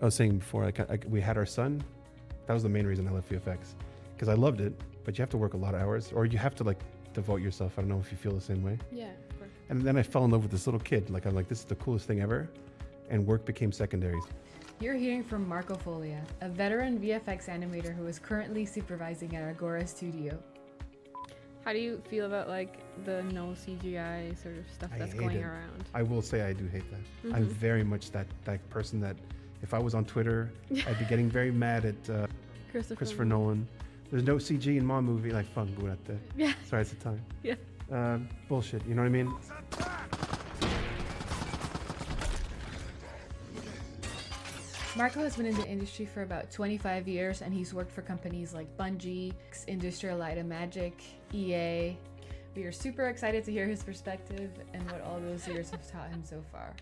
I was saying before, we had our son. That was the main reason I left VFX, because I loved it, but you have to work a lot of hours, or you have to like devote yourself. I don't know if you feel the same way. Yeah, of course. And then I fell in love with this little kid. Like, I'm like, this is the coolest thing ever. And work became secondary. You're hearing from Marco Folia, a veteran VFX animator who is currently supervising at Agora Studio. How do you feel about like the no CGI sort of stuff that's going around? I will say I do hate that. Mm-hmm. I'm very much that person that if I was on Twitter, I'd be getting very mad at Christopher Nolan. There's no CG in my movie. Like, fuck, go at that. Yeah. Sorry, it's the time. Yeah. Bullshit. You know what I mean? Marco has been in the industry for about 25 years, and he's worked for companies like Bungie, Industrial Light and Magic, EA. We are super excited to hear his perspective and what all those years have taught him so far.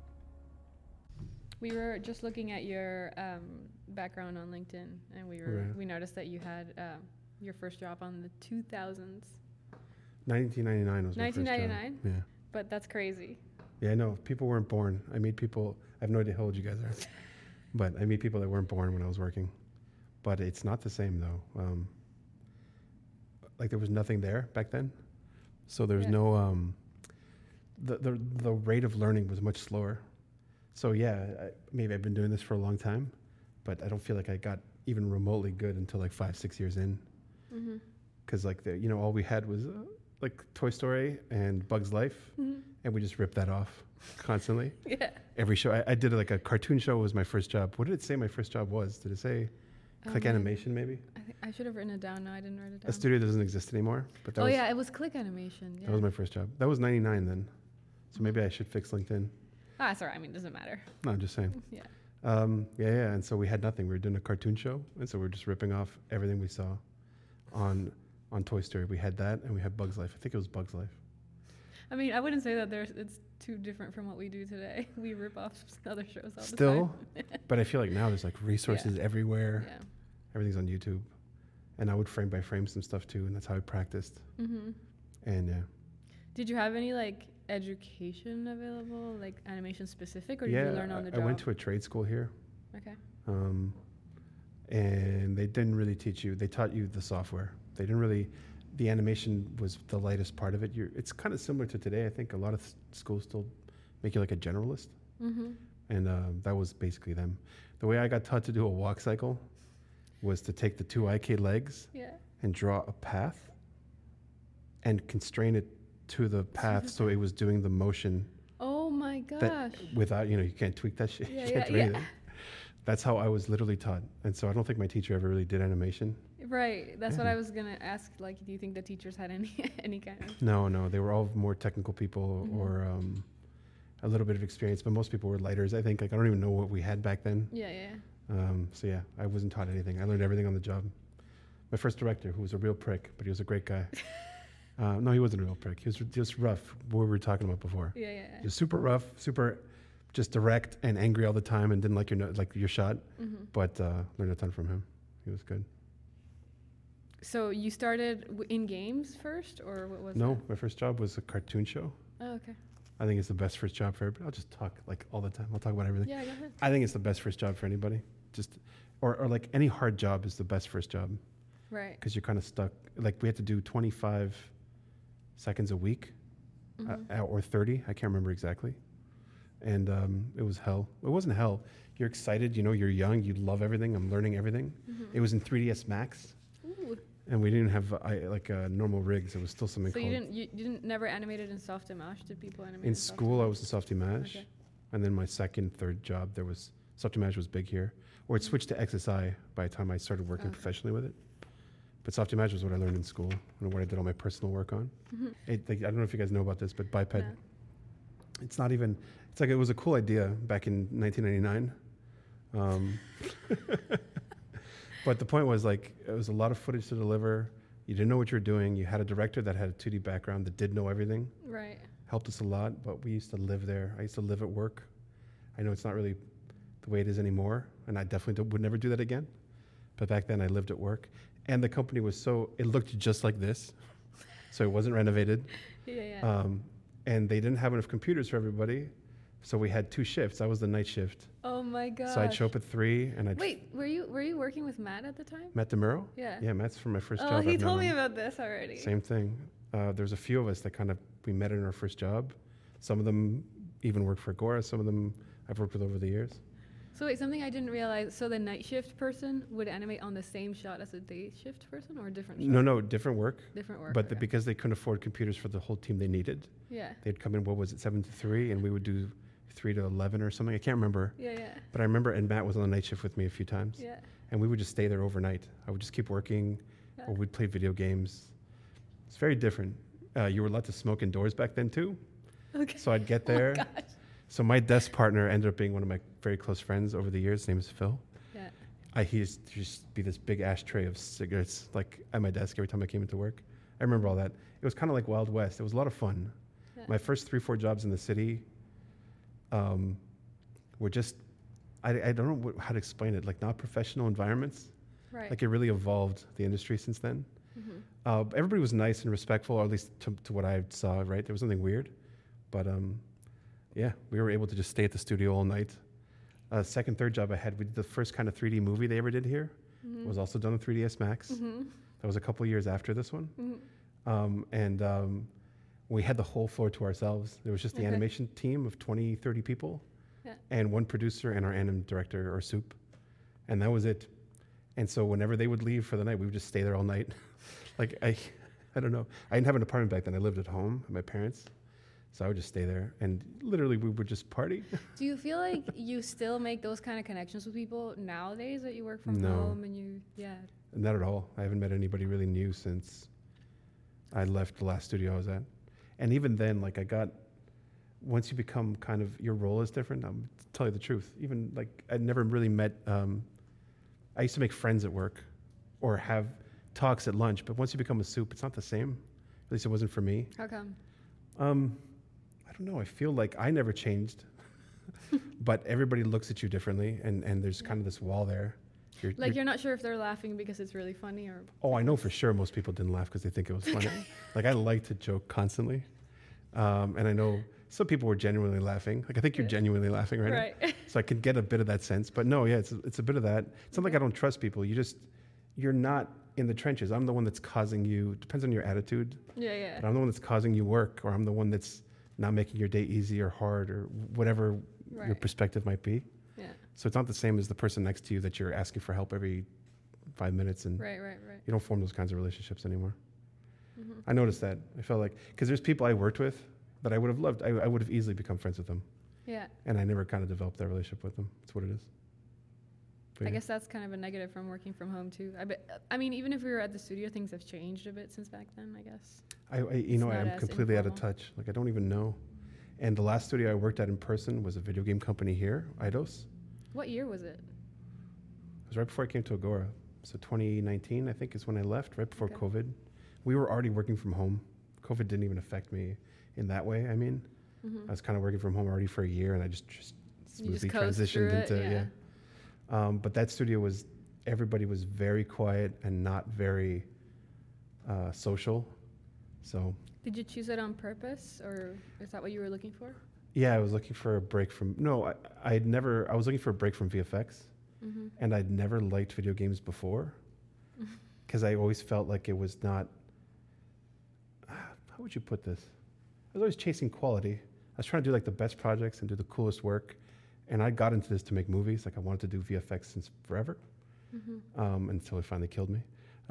We were just looking at your background on LinkedIn, and we noticed that you had your first job on the 2000s. 1999 was my first job. 1999? Yeah. But that's crazy. Yeah, I know. People weren't born. I made people, I have no idea how old you guys are, but I made people that weren't born when I was working. But it's not the same though. Like there was nothing there back then. So there's no, the rate of learning was much slower. So yeah, maybe I've been doing this for a long time, but I don't feel like I got even remotely good until like 5-6 years in. Mm-hmm. Cause like all we had was like Toy Story and Bug's Life, and we just ripped that off constantly. Yeah. Every show I did like a cartoon show was my first job. What did it say my first job was? Did it say Click Animation maybe? I think I should have written it down. No, I didn't write it down. A studio doesn't exist anymore. But that yeah, it was Click Animation. Yeah. That was my first job. That was 99 then. So maybe I should fix LinkedIn. Ah, sorry. I mean, it doesn't matter. No, I'm just saying. Yeah. Yeah. And so we had nothing. We were doing a cartoon show, and so we were just ripping off everything we saw on Toy Story. We had that, and we had Bug's Life. I think it was Bug's Life. I mean, I wouldn't say that it's too different from what we do today. We rip off other shows all the time. But I feel like now there's like resources everywhere. Yeah. Everything's on YouTube. And I would frame by frame some stuff too, and that's how I practiced. Mm-hmm. And yeah. Did you have any like education available, like animation specific, or did you learn on the job? I went to a trade school here. Okay. And they didn't really teach you. They taught you the software. They didn't really. The animation was the lightest part of it. It's kind of similar to today. I think a lot of schools still make you like a generalist. Mm-hmm. And that was basically them. The way I got taught to do a walk cycle was to take the two IK legs and draw a path and constrain it to the path so it was doing the motion. Oh my gosh. Without, you can't tweak that shit. You can't do anything. That's how I was literally taught. And so I don't think my teacher ever really did animation. Right. That's what I was going to ask. Like, do you think the teachers had any kind of... No. They were all more technical people or a little bit of experience. But most people were lighters, I think. Like, I don't even know what we had back then. Yeah. So yeah, I wasn't taught anything. I learned everything on the job. My first director, who was a real prick, but he was a great guy. No, he wasn't a real prick. He was just rough, what we were talking about before. Yeah. He was super rough, super just direct and angry all the time and didn't like your shot. Mm-hmm. But learned a ton from him. He was good. So you started in games first, or what was it? No, my first job was a cartoon show. Oh, okay. I think it's the best first job for everybody. I'll just talk like all the time. I'll talk about everything. Yeah, go ahead. I think it's the best first job for anybody. Just, or like any hard job is the best first job. Right. Because you're kind of stuck. Like we had to do 25 seconds a week, or 30. I can't remember exactly. And it was hell. It wasn't hell. You're excited. You're young. You love everything. I'm learning everything. Mm-hmm. It was in 3ds Max. Ooh. And we didn't have normal rigs. It was still something so called... So you didn't never animated in Softimage? Did people animate in school? I was in Softimage. Okay. And then my second, third job, Softimage was big here. Or it switched to XSI by the time I started working professionally with it. But Softimage was what I learned in school and what I did all my personal work on. Mm-hmm. I don't know if you guys know about this, but Biped, it's not even... It's like it was a cool idea back in 1999. But the point was like, it was a lot of footage to deliver. You didn't know what you were doing. You had a director that had a 2D background that did know everything. Right. Helped us a lot, but we used to live there. I used to live at work. I know it's not really the way it is anymore, and I definitely would never do that again. But back then I lived at work. And the company was it looked just like this. So it wasn't renovated. Yeah. And they didn't have enough computers for everybody. So we had 2 shifts. I was the night shift. Oh my god. So I'd show up at 3 and I'd Wait, were you working with Matt at the time? Matt DeMuro? Yeah. Yeah, Matt's from my first Oh, job. he I've known told me him. about this already. Same thing. There's a few of us that we met in our first job. Some of them even work for Agora. Some of them I've worked with over the years. So wait, something I didn't realize. So the night shift person would animate on the same shot as a day shift person, or a different shot? No, different work. Different work. But okay. because they couldn't afford computers for the whole team they needed, Yeah. they'd come in, 7 to 3, and we would do 3 to 11 or something. I can't remember. Yeah. But I remember, and Matt was on the night shift with me a few times. Yeah. And we would just stay there overnight. I would just keep working, Yeah. or we'd play video games. It's very different. You were allowed to smoke indoors back then too. Okay. So I'd get there. Oh my gosh. So my desk partner ended up being one of my very close friends over the years. His name is Phil. Yeah. He used to just be this big ashtray of cigarettes like at my desk every time I came into work. I remember all that. It was kind of like Wild West. It was a lot of fun. Yeah. My first 3-4 jobs in the city were just, I don't know how to explain it, like not professional environments. Right. Like it really evolved the industry since then. Mm-hmm. Everybody was nice and respectful, or at least to what I saw, right? There was nothing weird. But yeah, we were able to just stay at the studio all night. Second, third job I had, we did the first kind of 3D movie they ever did here. Mm-hmm. It was also done on 3ds Max. Mm-hmm. That was a couple years after this one. Mm-hmm. We had the whole floor to ourselves. There was just the Okay. animation team of 20, 30 people, Yeah. and one producer and our anim director, or soup. And that was it. And so whenever they would leave for the night, we would just stay there all night. Like, I don't know. I didn't have an apartment back then. I lived at home at my parents'. So I would just stay there, and literally we would just party. Do you feel like you still make those kind of connections with people nowadays that you work from No. home and you, yeah. Not at all. I haven't met anybody really new since I left the last studio I was at. And even then, like once you become kind of, your role is different. To tell you the truth. Even like, I'd never really met, I used to make friends at work or have talks at lunch, but once you become a soup, it's not the same. At least it wasn't for me. How come? I don't know. I feel like I never changed, but everybody looks at you differently, and there's kind of this wall there. You're not sure if they're laughing because it's really funny or. Oh, I know for sure most people didn't laugh because they think it was funny. Like, I like to joke constantly. And I know some people were genuinely laughing. Like, I think you're genuinely laughing right now. Right. So I can get a bit of that sense. But no, yeah, it's a bit of that. It's not like I don't trust people. You're not in the trenches. I'm the one that's causing you, depends on your attitude. Yeah. But I'm the one that's causing you work, or I'm the one that's not making your day easy or hard or whatever your Right. perspective might be. Yeah. So it's not the same as the person next to you that you're asking for help every 5 minutes, and Right. you don't form those kinds of relationships anymore. Mm-hmm. I noticed that. I felt like, because there's people I worked with that I would have loved. I would have easily become friends with them, Yeah. and I never kind of developed that relationship with them. That's what it is. But I yeah. guess that's kind of a negative from working from home too. I mean, even if we were at the studio, things have changed a bit since back then, I guess. I It's not am as completely out of informal. touch. Like, I don't even know. And the last studio I worked at in person was a video game company here, Eidos. What year was it? It was right before I came to Agora. So 2019, I think, is when I left, right before Okay. COVID. We were already working from home. COVID didn't even affect me in that way. I mean, Mm-hmm. I was kind of working from home already for a year, and I just You smoothly just coast transitioned through it, into yeah. But that studio everybody was very quiet and not very social. So Did you choose it on purpose, or is that what you were looking for? yeah, I was looking for a break from. No, I was looking for a break from VFX, Mm-hmm. and I'd never liked video games before, because I always felt like it was not. How would you put this? I was always chasing quality. I was trying to do like the best projects and do the coolest work, and I got into this to make movies. Like, I wanted to do VFX since forever, Mm-hmm. until it finally killed me.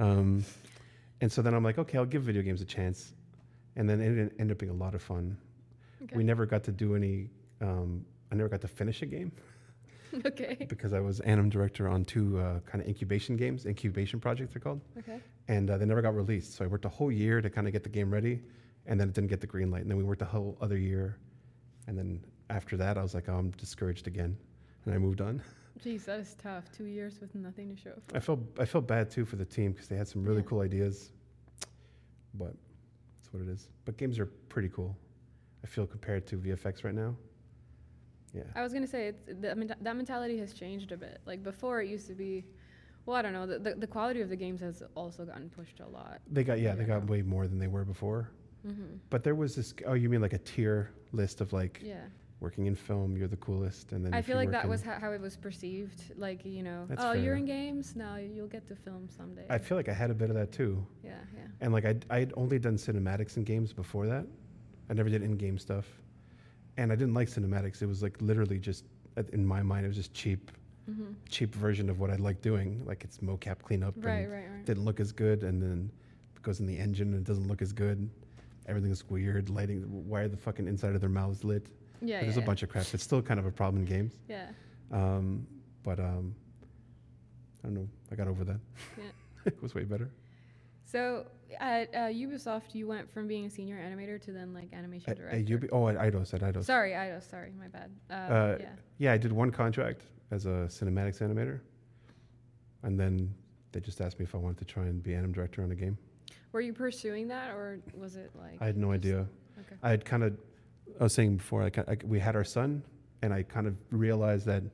And so then I'm like, okay, I'll give video games a chance, and then it ended up being a lot of fun. Okay. We never got to do any. I never got to finish a game Okay. because I was anim director on 2 kind of incubation projects they're called, Okay. and they never got released. So I worked a whole year to kind of get the game ready, and then it didn't get the green light. And then we worked a whole other year, and then after that, I was like, oh, I'm discouraged again, and I moved on. Jeez, that is tough. 2 years with nothing to show for. I felt bad too for the team because they had some really Yeah. cool ideas, but that's what it is. But games are pretty cool. I feel compared to VFX right now. Yeah. I was gonna say that mentality has changed a bit. Like before, it used to be, well, I don't know. The quality of the games has also gotten pushed a lot. They got Yeah. way more than they were before. Mm-hmm. But there was this. Oh, you mean like a tier list of like Yeah. working in film, you're the coolest. And then I if feel you like work that in- was how it was perceived. Like, you know, That's oh, you're fair. in games? No, you'll get to film someday. I feel like I had a bit of that too. Yeah, yeah. And like I'd only done cinematics in games before that. I never did in-game stuff. And I didn't like cinematics. It was like literally just, in my mind, it was just cheap version of what I like doing. Like it's mocap cleanup. Right, and right. Didn't look as good. And then it goes in the engine and it doesn't look as good. Everything's weird. Lighting, why are the fucking inside of their mouths lit? Yeah, There's a bunch of crap. It's still kind of a problem in games. Yeah. But I don't know. I got over that. Yeah. It was way better. So at Ubisoft, you went from being a senior animator to then like animation At director. at Eidos, at Eidos. Sorry, Eidos. Sorry, my bad. Yeah. Yeah, I did one contract as a cinematics animator, and then they just asked me if I wanted to try and be anim director on a game. Were you pursuing that, or was it like? I had no just- idea. Okay. I was saying before, we had our son, and I kind of realized that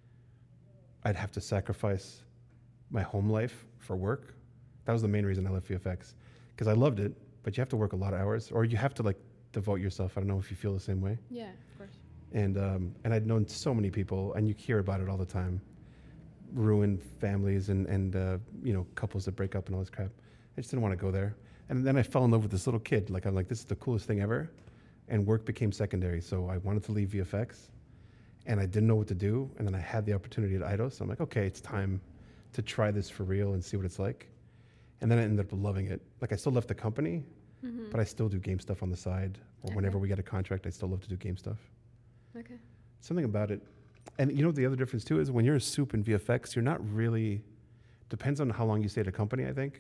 I'd have to sacrifice my home life for work. That was the main reason I left VFX, because I loved it, but you have to work a lot of hours, or you have to like devote yourself. I don't know if you feel the same way. Yeah, of course. And I'd known so many people, and you hear about it all the time, ruined families and you know, couples that break up and all this crap. I just didn't want to go there. And then I fell in love with this little kid. Like I'm like, this is the coolest thing ever. And work became secondary. So I wanted to leave VFX, and I didn't know what to do. And then I had the opportunity at Eidos. So I'm like, okay, it's time to try this for real and see what it's like. And then I ended up loving it. Like I still left the company, but I still do game stuff on the side. Or Okay. whenever we get a contract, I still love to do game stuff. Okay. Something about it. And you know the other difference too is when you're a soup in VFX, you're not really, depends on how long you stay at a company, I think.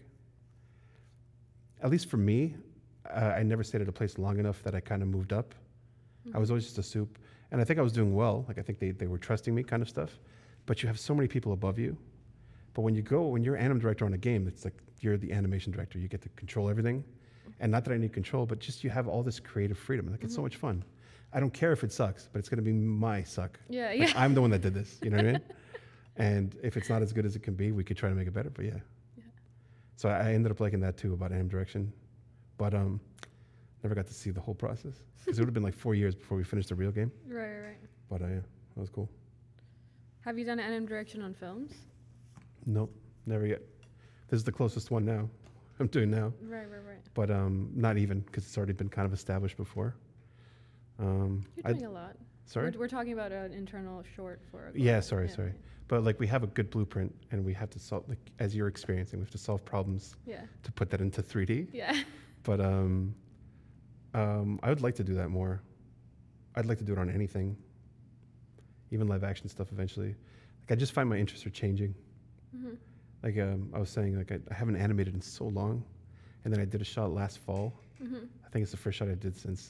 At least for me, I never stayed at a place long enough that I kind of moved up. I was always just a soup. And I think I was doing well. Like I think they were trusting me kind of stuff. But you have so many people above you. But when you're anim director on a game, it's like you're the animation director. You get to control everything. And not that I need control, but just you have all this creative freedom. Like it's so much fun. I don't care if it sucks, but it's going to be my suck. Yeah, Like, yeah. I'm the one that did this. You know what I mean? And if it's not as good as it can be, we could try to make it better. But yeah. So I ended up liking that too about anim direction, but never got to see the whole process because it would have been like 4 years before we finished the real game. Right. But yeah, that was cool. Have you done anim direction on films? Nope, never yet. This is the closest one now. I'm doing now, Right. but not even because it's already been kind of established before. You're doing a lot. Sorry. We're talking about an internal short for. Yeah, sorry. But like we have a good blueprint, and we have to solve, like as you're experiencing, we have to solve problems Yeah. to put that into 3D. Yeah. But I would like to do that more. I'd like to do it on anything, even live action stuff eventually. Like I just find my interests are changing. Like I was saying, like I haven't animated in so long, and then I did a shot last fall. I think it's the first shot I did since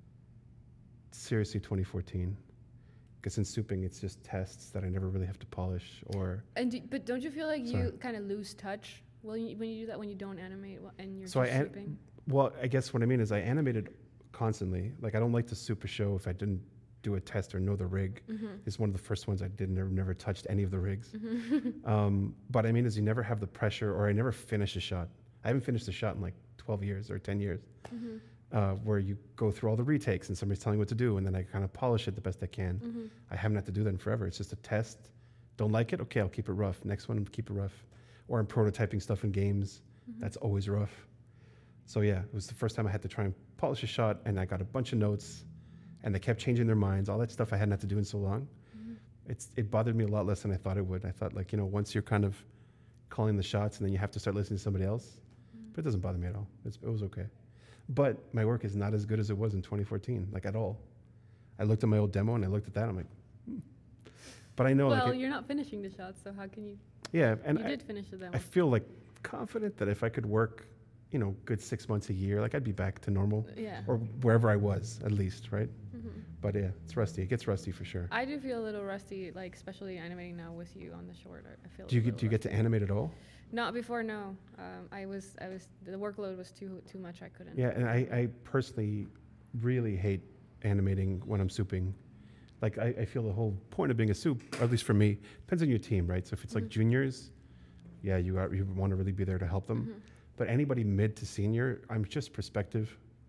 seriously 2014. Because in souping, it's just tests that I never really have to polish or. But don't you feel like Sorry. you kind of lose touch when you do that when you don't animate and you're So just I shipping? Well, I guess what I mean is I animated constantly. Like I don't like to soup a show if I didn't do a test or know the rig. It's one of the first ones I did. Never touched any of the rigs. But I mean is you never have the pressure, or I never finish a shot. I haven't finished a shot in like 12 years or 10 years. Where you go through all the retakes and somebody's telling you what to do, and then I kind of polish it the best I can. I haven't had to do that in forever. It's just a test. Don't like it? Okay, I'll keep it rough. Next one, keep it rough. Or I'm prototyping stuff in games. That's always rough. So yeah, it was the first time I had to try and polish a shot, and I got a bunch of notes, and they kept changing their minds. All that stuff I hadn't had to do in so long. It bothered me a lot less than I thought it would. I thought like, you know, once you're kind of calling the shots and then you have to start listening to somebody else, but it doesn't bother me at all. It was okay. But my work is not as good as it was in 2014, like at all. I looked at my old demo and I looked at that. I'm like, But I know, Well, like, you're not finishing the shots, so how can you? yeah, and You did finish the demo. I feel like confident that if I could work, you know, good 6 months a year, like I'd be back to normal Yeah. or wherever I was at least, right? Mhm. But yeah, it's rusty. It gets rusty for sure. I do feel a little rusty, like especially animating now with you on the short. I feel. Do you get to animate at all? Not before, no. I was. The workload was too much. I couldn't. Yeah, and I personally really hate animating when I'm souping. Like I feel the whole point of being a soup, or at least for me, depends on your team, right? So if it's like juniors, yeah, you want to really be there to help them. But anybody mid to senior, I'm just perspective.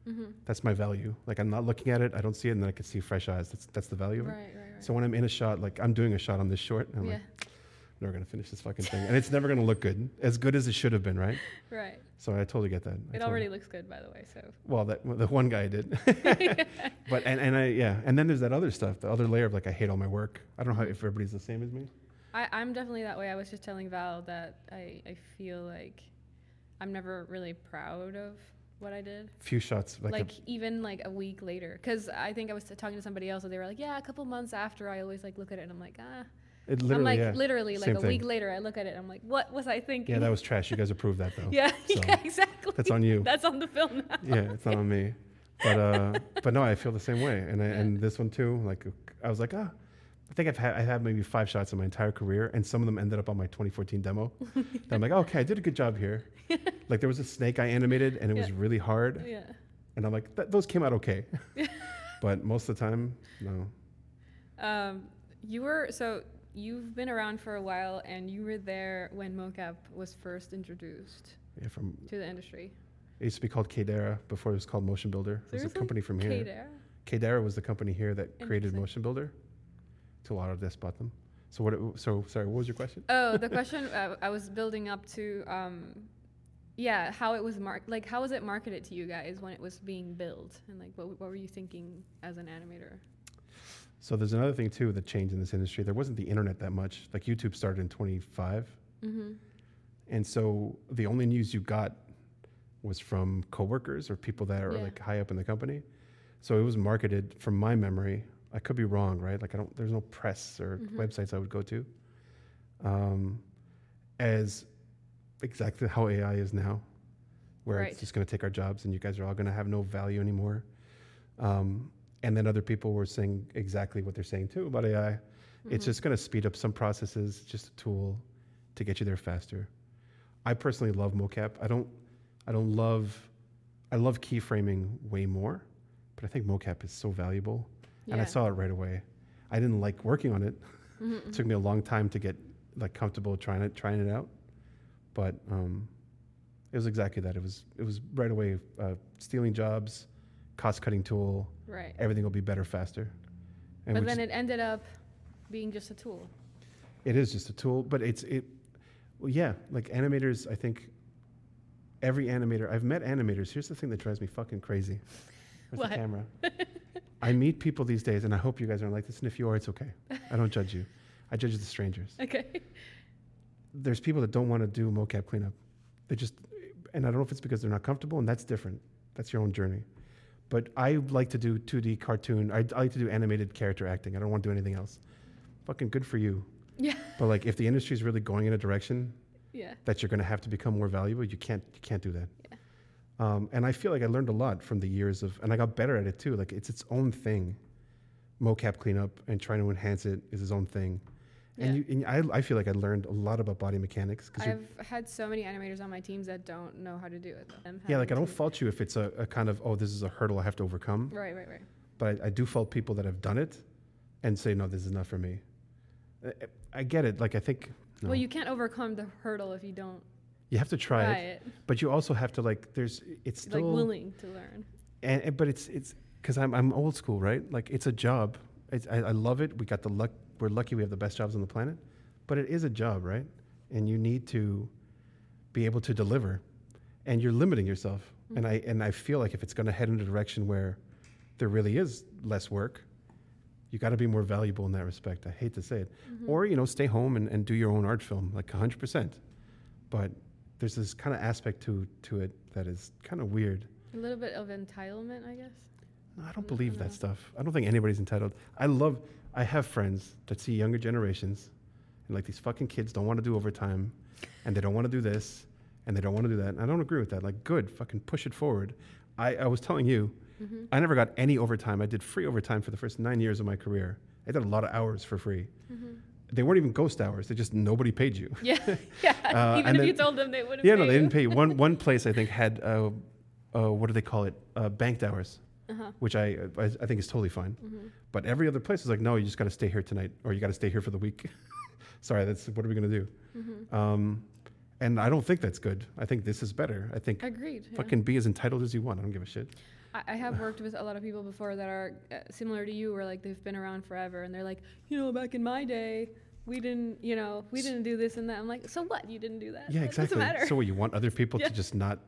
That's my value. Like I'm not looking at it, I don't see it, and then I can see fresh eyes. That's the value of it. Right. So when I'm in a shot, like I'm doing a shot on this short, and I'm like, I'm never gonna finish this fucking thing, and it's never gonna look good as it should have been, right? Right. So I totally get that. It already looks good, by the way. So. Well, the one guy did, but and then there's that other stuff, the other layer of like I hate all my work. I don't know if everybody's the same as me. I'm definitely that way. I was just telling Val that I feel like I'm never really proud of what I did. Few shots, even like a week later, because I think I was talking to somebody else and they were like, yeah, a couple months after I always like look at it and I'm like, It literally, literally Same like a thing. week later I look at it and I'm like, what was I thinking? Yeah, that was trash. You guys approved that though. Yeah, So yeah, exactly. That's on you. That's on the film now. Yeah, it's not on me. But no, I feel the same way. And this one too, like I was like, I think I had maybe 5 shots in my entire career, and some of them ended up on my 2014 demo. And I'm like, okay, I did a good job here. Like there was a snake I animated, and it was really hard. Yeah. And I'm like, those came out okay. But most of the time, no. You've been around for a while, and you were there when mocap was first introduced to the industry. It used to be called Kadera before it was called Motion Builder. It was a company from here. Kadera? Kadera was the company here that created Motion Builder. Till Autodesk bought them. Sorry, what was your question? Oh, the question I was building up to, how it was how was it marketed to you guys when it was being built, and like what were you thinking as an animator? So there's another thing too that changed in this industry. There wasn't the internet that much. Like YouTube started in 25, and so the only news you got was from coworkers or people that are like high up in the company. So it was marketed, from my memory. I could be wrong, right? Like there's no press or websites I would go to, as exactly how AI is now, where it's just going to take our jobs and you guys are all going to have no value anymore. And then other people were saying exactly what they're saying too about AI. It's just going to speed up some processes, just a tool to get you there faster. I personally love mocap. I love keyframing way more, but I think mocap is so valuable. And I saw it right away. I didn't like working on it. It took me a long time to get like comfortable trying it out. But it was exactly that. It was right away, stealing jobs, cost-cutting tool. Right. Everything will be better, faster. And but then it ended up being just a tool. It is just a tool, but like animators, I think every animator, I've met animators. Here's the thing that drives me fucking crazy. Where's the camera? I meet people these days, and I hope you guys aren't like this, and if you are, it's okay. I don't judge you. I judge the strangers. Okay. There's people that don't want to do mocap cleanup. And I don't know if it's because they're not comfortable, and that's different. That's your own journey. But I like to do 2D cartoon. I like to do animated character acting. I don't want to do anything else. Fucking good for you. Yeah. But like, if the industry is really going in a direction that you're going to have to become more valuable, you can't do that. Yeah. And I feel like I learned a lot from the years and I got better at it too. Like it's its own thing. Mocap cleanup and trying to enhance it is its own thing. And I feel like I learned a lot about body mechanics. I've had so many animators on my teams that don't know how to do it. I don't fault you if it's a kind of, this is a hurdle I have to overcome. Right. But I do fault people that have done it and say, no, this is not for me. I get it. Like, I think. No. Well, you can't overcome the hurdle if you don't. You have to try it. But you also have to, like, it's still. Like, willing to learn. But it's because I'm old school, right? Like, it's a job. I love it. We're lucky we have the best jobs on the planet, but it is a job, right? And you need to be able to deliver, and you're limiting yourself. And I feel like if it's going to head in a direction where there really is less work, you got to be more valuable in that respect. I hate to say it. Or, stay home and do your own art film, like 100%. But there's this kind of aspect to it that is kind of weird. A little bit of entitlement, I guess. No, I don't believe that stuff. I don't think anybody's entitled. I have friends that see younger generations, and like these fucking kids don't want to do overtime, and they don't want to do this, and they don't want to do that. And I don't agree with that. Like, good, fucking push it forward. I was telling you, I never got any overtime. I did free overtime for the first 9 years of my career. I did a lot of hours for free. They weren't even ghost hours. They just, nobody paid you. Yeah. Even if you told them they wouldn't pay no, they didn't pay you. One place, I think, had, what do they call it? Banked hours. Which I think is totally fine. But every other place is like, no, you just got to stay here tonight, or you got to stay here for the week. Sorry, what are we going to do? And I don't think that's good. I think this is better. I think Agreed. Yeah. fucking be as entitled as you want. I don't give a shit. I have worked with a lot of people before that are similar to you, where like they've been around forever, and they're like, you know, back in my day, we didn't do this and that. I'm like, so what? You didn't do that. Yeah, That exactly. doesn't matter. So what, you want other people Yeah. to just not.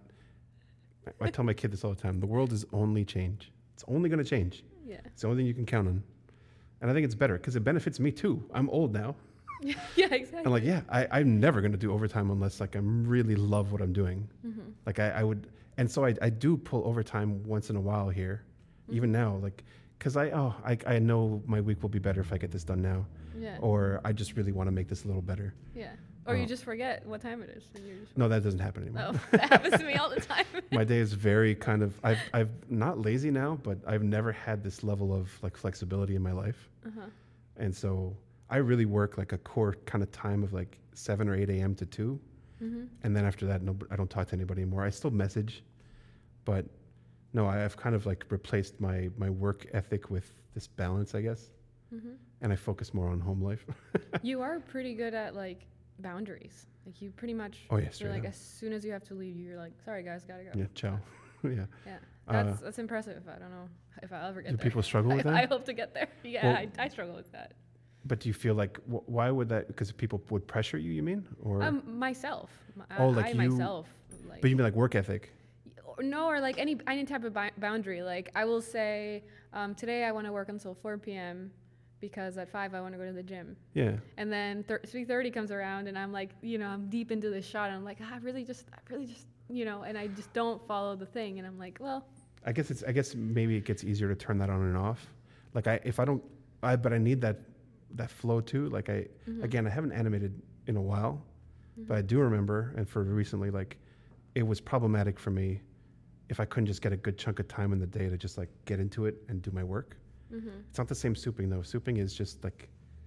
I tell my kid this all the time. The world is only change. It's only going to change. Yeah. It's the only thing you can count on. And I think it's better because it benefits me too. I'm old now. Yeah, exactly. And like, yeah, I'm never going to do overtime unless like I really love what I'm doing. Mm-hmm. Like I would, and so I do pull overtime once in a while here, even now, like, because I know my week will be better if I get this done now, Yeah. or I just really want to make this a little better. Yeah. Or you Oh. just forget what time it is, and you're just. No, that doesn't happen anymore. Oh, that happens to me all the time. My day is very kind of, I've not lazy now, but I've never had this level of like flexibility in my life. Uh-huh. And so I really work like a core kind of time of like 7 or 8 a.m. to 2. Mm-hmm. And then after that, no, I don't talk to anybody anymore. I still message, but no, I've kind of like replaced my work ethic with this balance, I guess. Mm-hmm. And I focus more on home life. You are pretty good at like boundaries. Like you pretty much. Oh, yeah, You're straight like up. as soon as you have to leave, you're like, sorry guys, gotta go. Yeah, ciao. Yeah. Yeah. That's impressive. I don't know if I'll ever get Do there. people struggle with I that? hope to get there. Yeah, Well- I struggle with that. But do you feel like, why would that, because people would pressure you, you mean? Or, Myself. Oh, like I you- myself. Like, but you mean like work ethic? no, or like any type of boundary. Like I will say, today I want to work until 4 p.m. because at 5 I want to go to the gym. Yeah. And then 3:30 comes around and I'm like, I'm deep into this shot and I'm like, I really just, and I just don't follow the thing and I'm like, well, I guess maybe it gets easier to turn that on and off. Like but I need that flow too. Like again, I haven't animated in a while, but I do remember, and for recently, like it was problematic for me if I couldn't just get a good chunk of time in the day to just like get into it and do my work. It's not the same souping though. Souping is just like,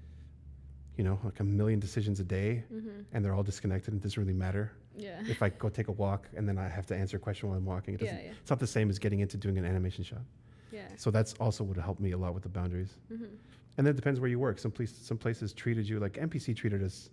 like a million decisions a day and they're all disconnected and it doesn't really matter. yeah. If I go take a walk and then I have to answer a question while I'm walking, Yeah, yeah. it's not the same as getting into doing an animation shot. Yeah. So that's also would help me a lot with the boundaries. And then it depends where you work. Some places treated you like MPC treated us.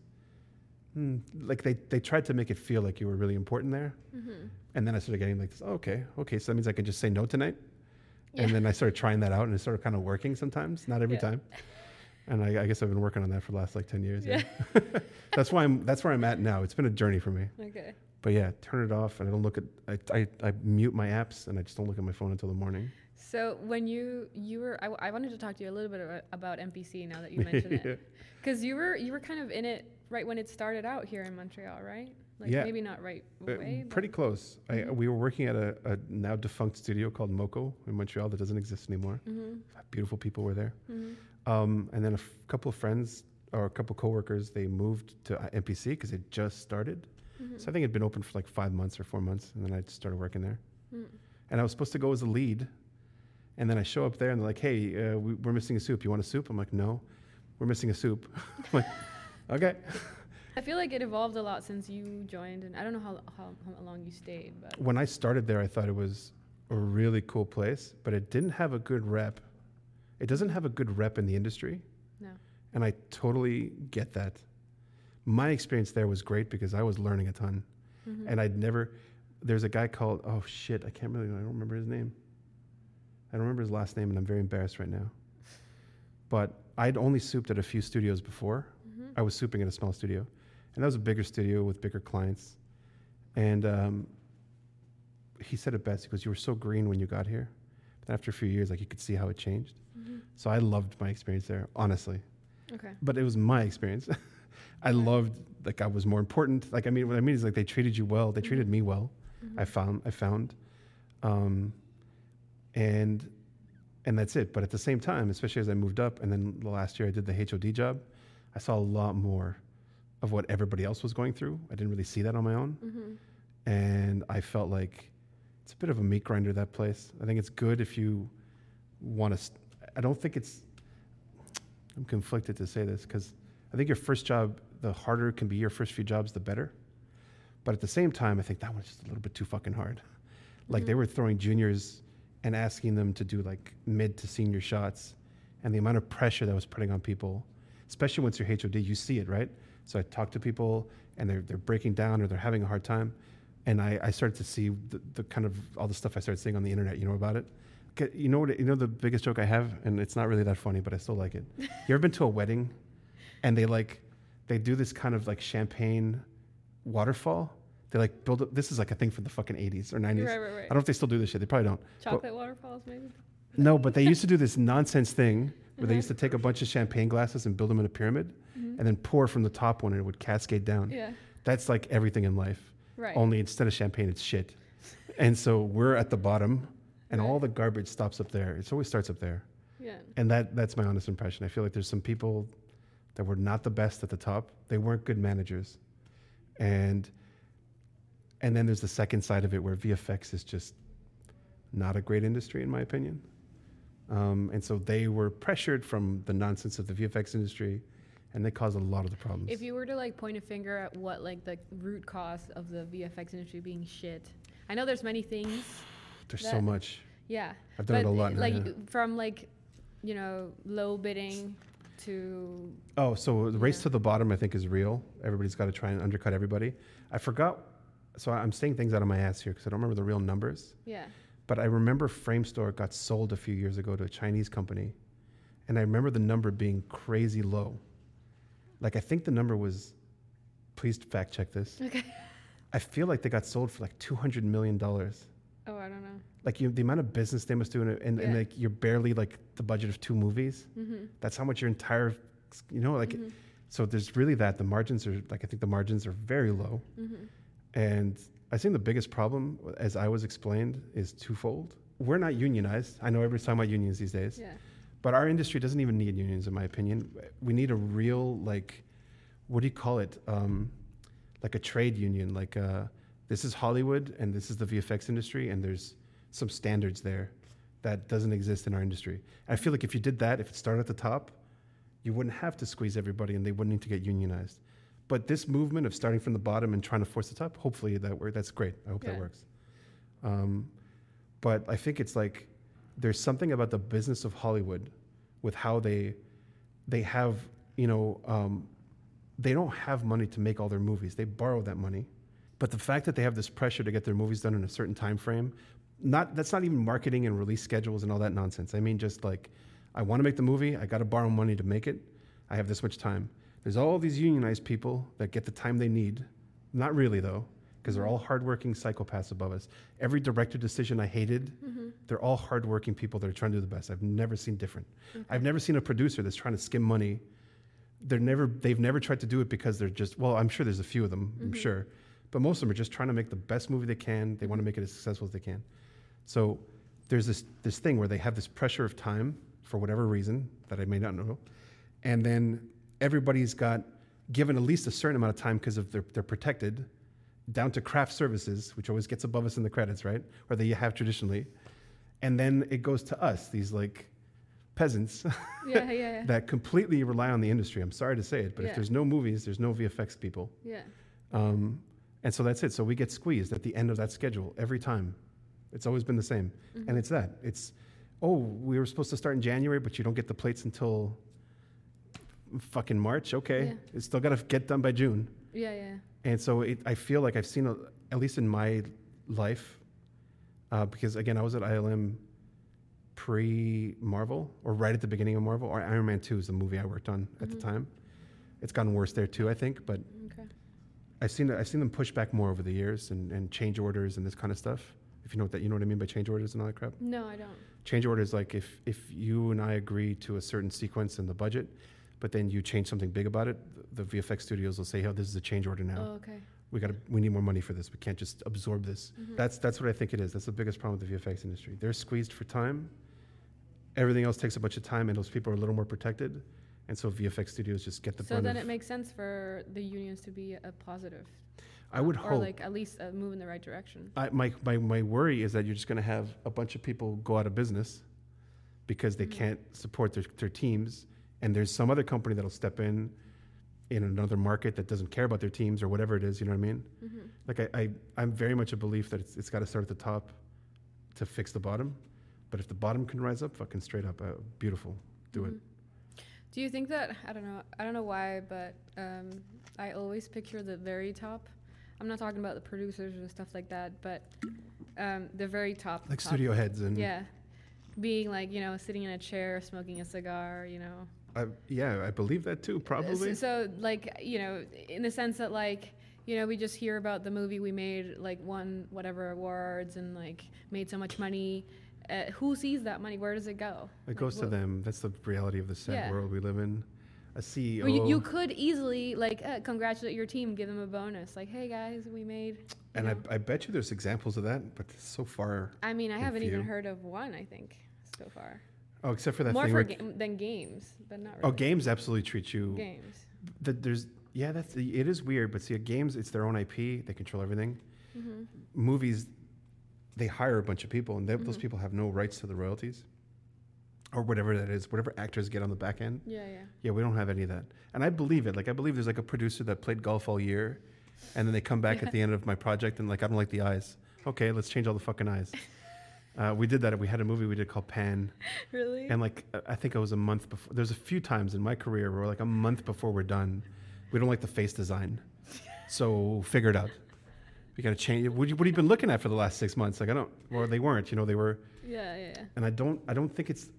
Like they tried to make it feel like you were really important there. And then I started getting like this, okay, so that means I can just say no tonight. Yeah. And then I started trying that out and it started kind of working sometimes, not every Yeah. time. And I guess I've been working on that for the last like 10 years. Yeah. That's where I'm at now. It's been a journey for me. Okay. But yeah, turn it off and I don't look at, I mute my apps and I just don't look at my phone until the morning. So when you were, I wanted to talk to you a little bit about MPC now that you mentioned Yeah. it, because you were kind of in it right when it started out here in Montreal, right? Like Yeah. maybe not right away. Pretty close. We were working at a now defunct studio called Moco in Montreal that doesn't exist anymore. Beautiful people were there. And then a couple of friends or a couple of coworkers, they moved to MPC because it just started. So I think it'd been open for like 5 months or 4 months. And then I started working there. And I was supposed to go as a lead. And then I show up there and they're like, hey, we're missing a soup. You want a soup? I'm like, no, we're missing a soup. I'm like, okay. I feel like it evolved a lot since you joined, and I don't know how long you stayed, but When I started there, I thought it was a really cool place, but it didn't have a good rep. It doesn't have a good rep in the industry. no. And I totally get that. My experience there was great because I was learning a ton. And there's a guy called, I don't remember his name. I don't remember his last name and I'm very embarrassed right now. But I'd only souped at a few studios before. I was souping at a small studio. And that was a bigger studio with bigger clients. And he said it best. He goes, you were so green when you got here. But after a few years, like you could see how it changed. So I loved my experience there, honestly. Okay. But it was my experience. I loved, like I was more important. Like, I mean, what I mean is like they treated you well. They treated me well. I found. And that's it. But at the same time, especially as I moved up and then the last year I did the HOD job, I saw a lot more of what everybody else was going through. I didn't really see that on my own. And I felt like it's a bit of a meat grinder, that place. I think it's good if you want to, I'm conflicted to say this because I think your first job, the harder it can be your first few jobs, the better. But at the same time, I think that one's just a little bit too fucking hard. Like they were throwing juniors and asking them to do like mid to senior shots, and the amount of pressure that was putting on people, especially once you're HOD, you see it, right? So I talk to people, and they're breaking down or they're having a hard time, and I started to see the kind of all the stuff I started seeing on the internet. You know about it? You know what? You know the biggest joke I have, and it's not really that funny, but I still like it. You ever been to a wedding, and they do this kind of like champagne waterfall? They like build up. This is like a thing from the fucking 80s or 90s. Right. I don't know if they still do this shit. They probably don't. Chocolate waterfalls, maybe. No, but they used to do this nonsense thing where they used to take a bunch of champagne glasses and build them in a pyramid, and then pour from the top one, and it would cascade down. Yeah. That's like everything in life. Right. Only instead of champagne, it's shit. And so we're at the bottom, and all the garbage stops up there. It always starts up there. Yeah. And that's my honest impression. I feel like there's some people that were not the best at the top. They weren't good managers. And then there's the second side of it where VFX is just not a great industry, in my opinion. And so they were pressured from the nonsense of the VFX industry, and they caused a lot of the problems. If you were to like point a finger at what like the root cause of the VFX industry being shit, I know there's many things. There's so much. Yeah. I've done it a lot now. Like Yeah. from like, low bidding to. Oh, so the race to the bottom, I think, is real. Everybody's got to try and undercut everybody. I forgot. So I'm saying things out of my ass here because I don't remember the real numbers. Yeah. But I remember Framestore got sold a few years ago to a Chinese company. And I remember the number being crazy low. Like, I think the number was, please fact check this. Okay. I feel like they got sold for like $200 million. Oh, I don't know. Like the amount of business they must do, and like you're barely like the budget of 2 movies. Mm-hmm. That's how much your entire, so there's really that. The margins are like, I think the margins are very low. Mm-hmm. And I think the biggest problem, as I was explained, is twofold. We're not unionized. I know everybody's talking about unions these days. Yeah. But our industry doesn't even need unions, in my opinion. We need a real, what do you call it? Like a trade union. This is Hollywood, and this is the VFX industry, and there's some standards there that doesn't exist in our industry. And I feel like if you did that, if it started at the top, you wouldn't have to squeeze everybody, and they wouldn't need to get unionized. But this movement of starting from the bottom and trying to force the top, hopefully that's great. I hope that works. But I think it's like there's something about the business of Hollywood with how they have, they don't have money to make all their movies. They borrow that money. But the fact that they have this pressure to get their movies done in a certain time frame, that's not even marketing and release schedules and all that nonsense. I mean, just like, I want to make the movie. I got to borrow money to make it. I have this much time. There's all these unionized people that get the time they need. Not really, though, because they're all hardworking psychopaths above us. Every director decision I hated, they're all hardworking people that are trying to do the best. I've never seen different. Okay. I've never seen a producer that's trying to skim money. They've never tried to do it because they're just, well, I'm sure there's a few of them, I'm sure. But most of them are just trying to make the best movie they can. They want to make it as successful as they can. So there's this thing where they have this pressure of time for whatever reason that I may not know. And then everybody's got given at least a certain amount of time because of they're protected, down to craft services, which always gets above us in the credits, right? Or that you have traditionally. And then it goes to us, these like peasants Yeah. that completely rely on the industry. I'm sorry to say it, but if there's no movies, there's no VFX people. Yeah. And so that's it. So we get squeezed at the end of that schedule every time. It's always been the same. And it's that. It's, we were supposed to start in January, but you don't get the plates until fucking March. Okay. Yeah. It's still got to get done by June. Yeah. And so I feel like I've seen, at least in my life, because again, I was at ILM pre-Marvel, or right at the beginning of Marvel, or Iron Man 2 is the movie I worked on at the time. It's gotten worse there too, I think, but Okay. I've seen them push back more over the years and change orders and this kind of stuff. If you know what I mean by change orders and all that crap. No, I don't. Change orders, like if you and I agree to a certain sequence in the budget, but then you change something big about it, the VFX studios will say, "Oh, this is a change order now. Oh, okay. We need more money for this. We can't just absorb this." That's what I think it is. That's the biggest problem with the VFX industry. They're squeezed for time. Everything else takes a bunch of time, and those people are a little more protected. And so VFX studios just get the So brunt then of. it makes sense for the unions to be a positive. I would Or hope. like at least a move in the right direction. My worry is that you're just going to have a bunch of people go out of business because they can't support their teams, and there's some other company that'll step in another market that doesn't care about their teams or whatever it is. You know what I mean? Like I'm very much a belief that it's got to start at the top to fix the bottom, but if the bottom can rise up, fucking straight up, beautiful, do it. Do you think that I don't know why, but I always picture the very top. I'm not talking about the producers and stuff like that, but the very top. Like top, studio heads and yeah, being like sitting in a chair, smoking a cigar, I believe that too, probably. So like in the sense that like we just hear about the movie we made, like won whatever awards and like made so much money. Who sees that money? Where does it go? It goes to them. That's the reality of the sad world we live in. A CEO. Well, you could easily like congratulate your team, give them a bonus, like, hey guys, we made. And I bet you there's examples of that, but so far. I mean, I haven't even heard of one. I think so far. Oh, except for that more thing. More than games, but not really. Oh, games absolutely treat you. Games. It is weird, but see, at games, it's their own IP. They control everything. Mm-hmm. Movies, they hire a bunch of people, and those people have no rights to the royalties, or whatever that is, whatever actors get on the back end. Yeah, we don't have any of that, and I believe it. Like, I believe there's like a producer that played golf all year, and then they come back at the end of my project and like, I don't like the eyes. Okay, let's change all the fucking eyes. We did that. We had a movie we did called Pan. Really? And like, I think it was a month before. There's a few times in my career where like a month before we're done, we don't like the face design, so figure it out. We got to change. What have you been looking at for the last 6 months? Like, or they weren't. They were. Yeah. And I don't think it's.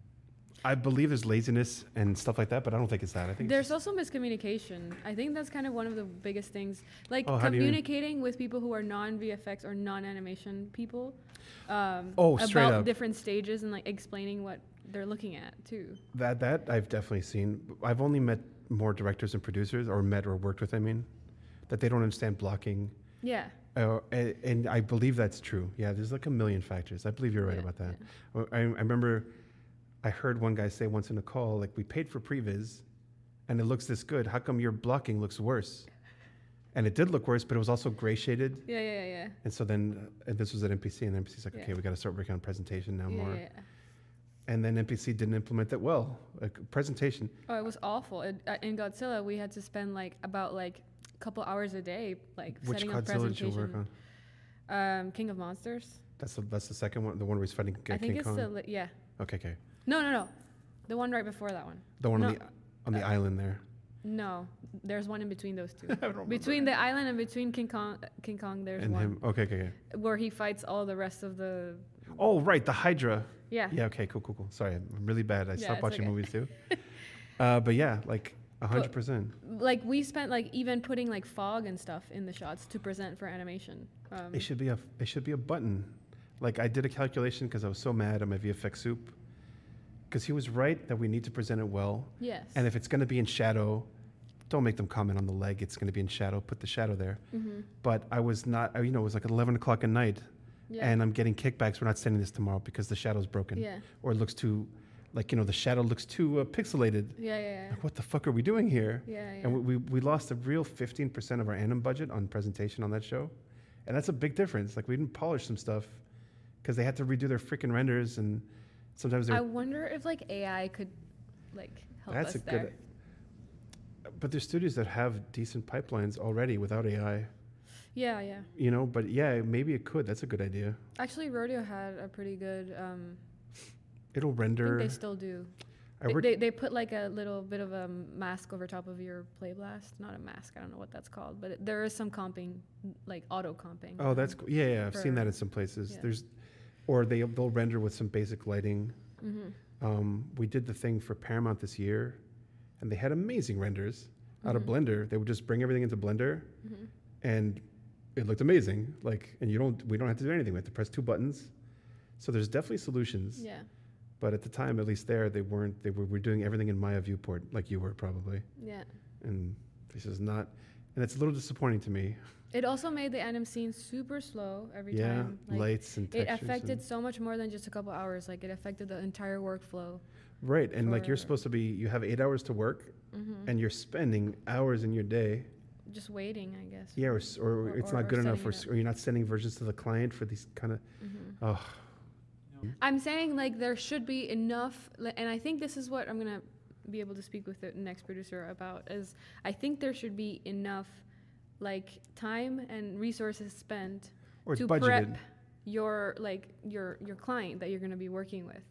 I believe there's laziness and stuff like that, but I don't think it's that. I think there's also miscommunication. I think that's kind of one of the biggest things. Like communicating with people who are non-VFX or non-animation people. Straight about up. Different stages and like explaining what they're looking at too. That I've definitely seen. I've only met more directors and producers, or worked with. I mean, that they don't understand blocking. Yeah. And I believe that's true. Yeah, there's like a million factors. I believe you're right about that. Yeah. I remember I heard one guy say once in a call, like, we paid for previs and it looks this good. How come your blocking looks worse? And it did look worse, but it was also gray shaded. Yeah. And so then, and this was at NPC, and NPC's like, okay, we got to start working on presentation now more. Yeah. And then NPC didn't implement that well. Like, presentation. Oh, it was awful. In Godzilla, we had to spend about a couple hours a day, like Which setting up Godzilla presentation. did you work on? King of Monsters. That's the second one, the one where he's fighting King Kong? I think it's yeah. Okay. No. The one right before that one. The one on the island there. No, there's one in between those two. Between the island and between King Kong, there's and one. Him. Okay. Where he fights all the rest of the. Oh, right, the Hydra. Yeah. Yeah. Okay. Cool. Sorry, I'm really bad. I stopped watching movies too. But yeah, like 100%. Like we spent even putting fog and stuff in the shots to present for animation. It should be a button. Like, I did a calculation because I was so mad at my VFX soup. Because he was right that we need to present it well. Yes. And if it's going to be in shadow, don't make them comment on the leg. It's going to be in shadow. Put the shadow there. Mm-hmm. But I was not, it was like 11 o'clock at night. Yeah. And I'm getting kickbacks. We're not sending this tomorrow because the shadow's broken. Yeah. Or it looks too, the shadow looks too pixelated. Yeah. Like, what the fuck are we doing here? Yeah. And we lost a real 15% of our anim budget on presentation on that show. And that's a big difference. Like, we didn't polish some stuff because they had to redo their freaking renders, and sometimes I wonder if AI could help us there. Good. But there's studios that have decent pipelines already without AI. Yeah. But yeah, maybe it could. That's a good idea. Actually, Rodeo had a pretty good. It'll render. I think they still do. They put a little bit of a mask over top of your Play Blast. Not a mask. I don't know what that's called, but there is some comping, auto comping. Oh, that's cool. Yeah. I've seen that in some places. Yeah. Or they'll render with some basic lighting. Mm-hmm. We did the thing for Paramount this year, and they had amazing renders out of Blender. They would just bring everything into Blender, and it looked amazing. We don't have to do anything. We have to press 2 buttons. So there's definitely solutions. Yeah. But at the time, at least there, they weren't. They were doing everything in Maya viewport, like you were probably. Yeah. And this is not, and it's a little disappointing to me. It also made the anim scene super slow every time. Yeah, lights and textures. It affected so much more than just a couple hours. It affected the entire workflow. Right, and you're supposed to be, you have 8 hours to work, and you're spending hours in your day. Just waiting, I guess. Yeah, or it's not good enough, or you're not sending versions to the client for these kind of, I'm saying there should be enough, and I think this is what I'm going to be able to speak with the next producer about, is I think there should be enough time and resources spent or to budgeted. prep your client that you're going to be working with.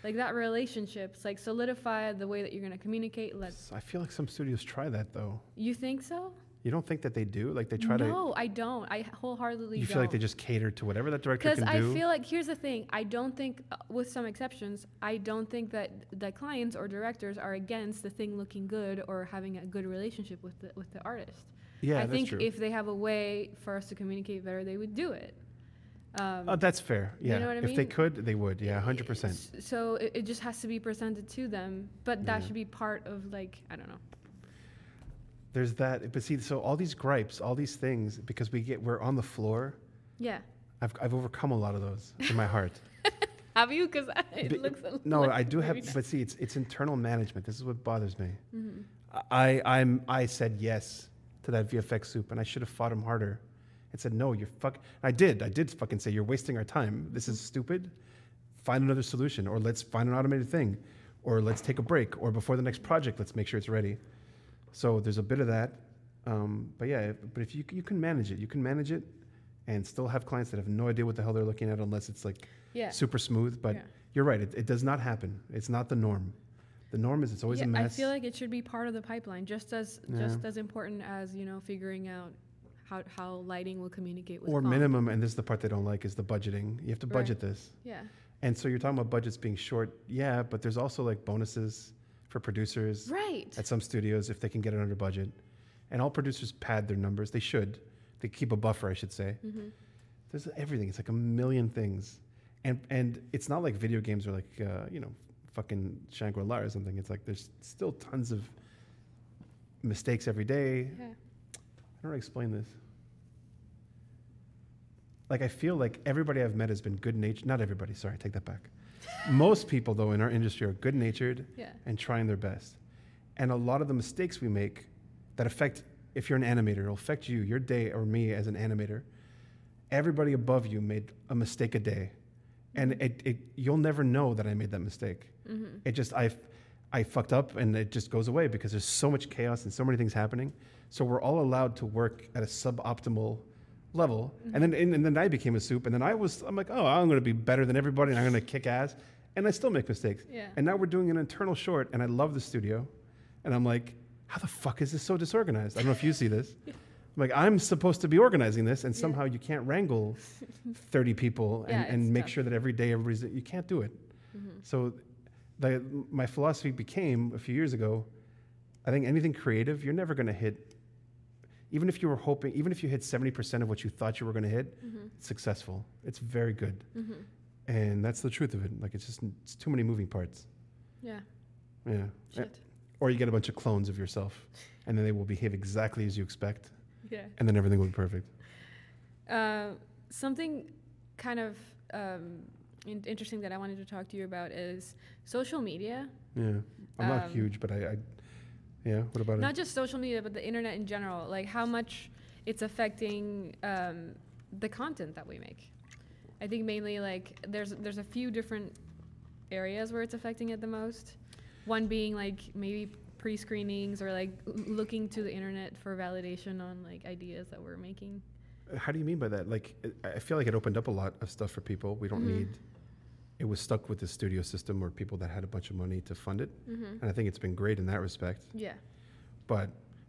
like that relationships, like solidify the way that you're going to communicate. I feel like some studios try that though. You think so? You don't think that they do? Like they try to. No, I don't. I wholeheartedly You don't. feel like they just cater to whatever that director Because can do? I feel like, here's the thing, I don't think, with some exceptions, I don't think that the clients or directors are against the thing looking good or having a good relationship with the artist. Yeah, I that's think true. if they have a way for us to communicate better, they would do it. That's fair. you Yeah. know what I If they mean? could, they would. Yeah, 100%. So it just has to be presented to them, but that Yeah. should be part of, like, I don't know. There's that. But see, so all these gripes, all these things, because we're on the floor. Yeah. I've overcome a lot of those in my heart. Have you? Because it But- looks No, like I do have, maybe not. but see, it's internal management. This is what bothers me. Mm-hmm. I said yes to that VFX soup, and I should have fought him harder, and said no. You're fuck. I did fucking say you're wasting our time. This is stupid. Find another solution, or let's find an automated thing, or let's take a break, or before the next project, let's make sure it's ready. So there's a bit of that, but yeah. But if you can manage it, you can manage it, and still have clients that have no idea what the hell they're looking at, unless it's like Yeah. super smooth. But Yeah. you're right. It does not happen. It's not the norm. The norm is it's always a I mess. feel like it should be part of the pipeline, just as Yeah. important as, figuring out how lighting will communicate with or comp. minimum, and this is the part they don't like, is the budgeting. You have to budget this. Yeah. And so you're talking about budgets being short. Yeah, but there's also like bonuses for producers Right. at some studios if they can get it under budget. And all producers pad their numbers. They should. They keep a buffer, I should say. Mm-hmm. There's everything. It's like a million things. And it's not like video games are like, fucking Shangri-La or something. It's like there's still tons of mistakes every day. Yeah. I don't know how to explain this. Like, I feel like everybody I've met has been good-natured. Not everybody, sorry, take that back. Most people, though, in our industry are good-natured Yeah. and trying their best. And a lot of the mistakes we make that affect, if you're an animator, it'll affect you, your day, or me as an animator. Everybody above you made a mistake a day. And you'll never know that I made that mistake. Mm-hmm. It just, I fucked up, and it just goes away because there's so much chaos and so many things happening. So we're all allowed to work at a suboptimal level. Mm-hmm. And then I became a soup, and then I'm like, oh, I'm going to be better than everybody, and I'm going to kick ass. And I still make mistakes. Yeah. And now we're doing an internal short, and I love the studio. And I'm like, how the fuck is this so disorganized? I don't know if you see this. I'm like, I'm supposed to be organizing this, and somehow you can't wrangle 30 people Yeah, and it's make tough. sure that every day you can't do it. Mm-hmm. So my philosophy became a few years ago, I think anything creative, you're never going to hit, even if you were hoping, even if you hit 70% of what you thought you were going to hit, it's successful. It's very good. Mm-hmm. And that's the truth of it. Like, it's too many moving parts. Yeah. Yeah. Shit. Or you get a bunch of clones of yourself, and then they will behave exactly as you expect, Yeah. and then everything will be perfect. Something kind of interesting that I wanted to talk to you about is social media. Yeah. I'm not huge, but yeah, what about Not it? just social media, but the internet in general. Like how much it's affecting the content that we make. I think mainly like there's a few different areas where it's affecting it the most. One being like maybe pre-screenings or like looking to the internet for validation on like ideas that we're making. How do you mean by that? Like, I feel like it opened up a lot of stuff for people. We don't need, it was stuck with the studio system or people that had a bunch of money to fund it. Mm-hmm. And I think it's been great in that respect. Yeah. But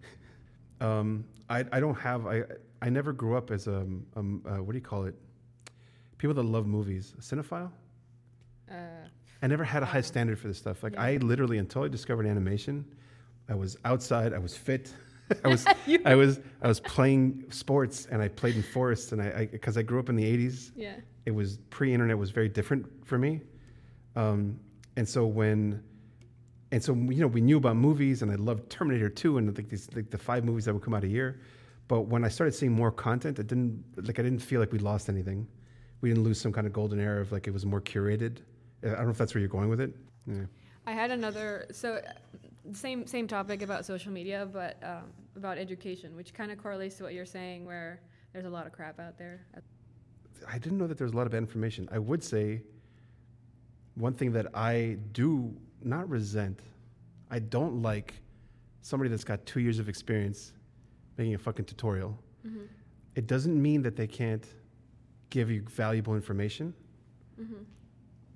I don't have, I never grew up as what do you call it? People that love movies, a cinephile? I never had a high standard for this stuff. Like, Yeah. I literally, until I discovered animation, I was outside, I was fit. I was playing sports, and I played in forests, and because I grew up in the 80s, Yeah. it was pre-internet, was very different for me. And so we knew about movies, and I loved Terminator 2 and the 5 movies that would come out a year. But when I started seeing more content, I didn't feel like we lost anything. We didn't lose some kind of golden era of like it was more curated. I don't know if that's where you're going with it. Yeah. I had another, same topic about social media, but about education, which kind of correlates to what you're saying, where there's a lot of crap out there. I didn't know that there was a lot of bad information. I would say one thing that I do not resent, I don't like somebody that's got 2 years of experience making a fucking tutorial. Mm-hmm. It doesn't mean that they can't give you valuable information,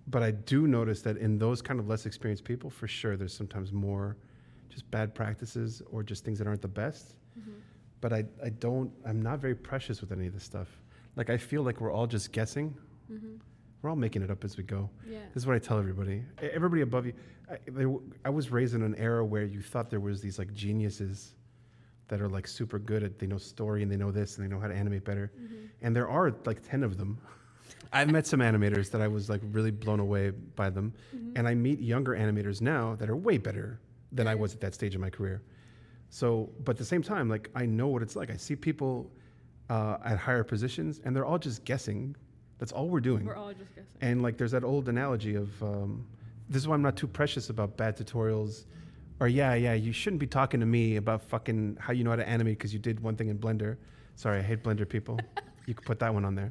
But I do notice that in those kind of less experienced people, for sure, there's sometimes more just bad practices or just things that aren't the best. But I'm not very precious with any of this stuff. Like, I feel like we're all just guessing. We're all making it up as we go. Yeah. This is what I tell everybody. Everybody above you. I was raised in an era where you thought there was these like geniuses that are like super good at, they know story and they know this and they know how to animate better. And there are like 10 of them. I've met some animators that I was like really blown away by them. And I meet younger animators now that are way better than I was at that stage of my career. So, but at the same time, like, I know what it's like. I see people at higher positions and they're all just guessing. That's all we're doing. We're all just guessing. And like, there's that old analogy of, this is why I'm not too precious about bad tutorials. Or yeah, you shouldn't be talking to me about fucking how you know how to animate because you did one thing in Blender. Sorry, I hate Blender people. You could put that one on there.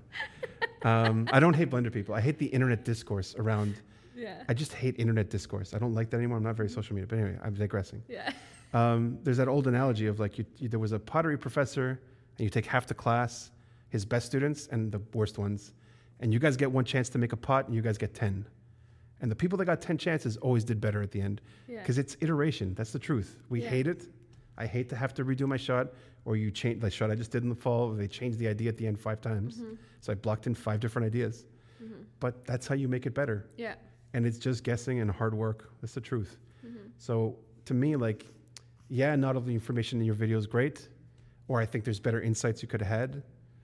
I don't hate Blender people. I hate the internet discourse around. Yeah. I just hate internet discourse. I don't like that anymore. I'm not very social media. But anyway, I'm digressing. Yeah. There's that old analogy of like, there was a pottery professor and you take half the class, his best students and the worst ones. And you guys get one chance to make a pot and you guys get 10. And the people that got 10 chances always did better at the end. Yeah. Because it's iteration. That's the truth. We hate it. I hate to have to redo my shot, or you change the shot I just did in the fall. They changed the idea at the end 5 times. So I blocked in 5 different ideas. But that's how you make it better. Yeah. And it's just guessing and hard work. That's the truth. So to me, like, yeah, not all the information in your video is great, or I think there's better insights you could have had,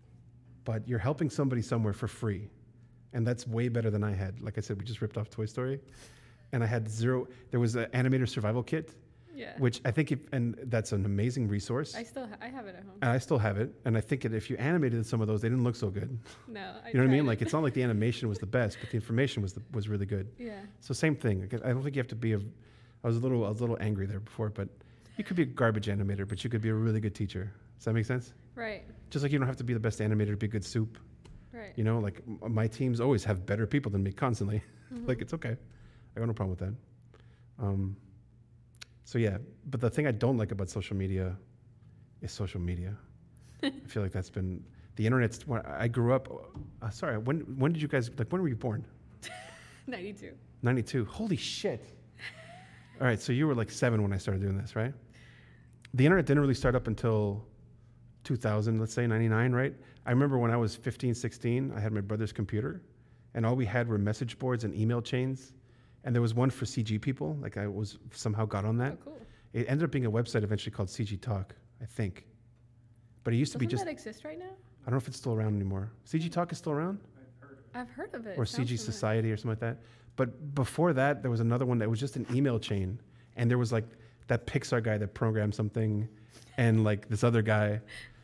but you're helping somebody somewhere for free. And that's way better than I had. Like I said, we just ripped off Toy Story. And I had there was an animator survival kit, which I think, and that's an amazing resource. I have it at home. And I still have it. And I think if you animated some of those, they didn't look so good. No, you know what I mean? Like, it's not like the animation was the best, but the information was really good. Yeah. So same thing. Like, I don't think you have to be I was a little angry there before, but you could be a garbage animator, but you could be a really good teacher. Does that make sense? Right. Just like you don't have to be the best animator to be a good soup. Right. You know, like my teams always have better people than me constantly. Like, it's okay. I got no problem with that. So yeah, but the thing I don't like about social media is social media. I feel like that's been the internet's. When I grew up. Sorry, when did you guys, like, when were you born? 92. 92. Holy shit. All right, so you were like 7 when I started doing this, right? The internet didn't really start up until 2000, let's say 99, right? I remember when I was 15, 16, I had my brother's computer, and all we had were message boards and email chains. And there was one for CG people. Like, I was somehow got on that. Oh, cool. It ended up being a website eventually called CG Talk, I think. But it used to be Doesn't just. that exist right now? I don't know if it's still around anymore. CG Talk is still around? I've heard of it. Or It sounds CG familiar. Society or something like that. But before that, there was another one that was just an email chain. And there was like that Pixar guy that programmed something and like this other guy.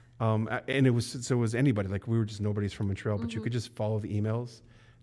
And it was anybody. Like, we were just nobodies from Montreal, but you could just follow the emails.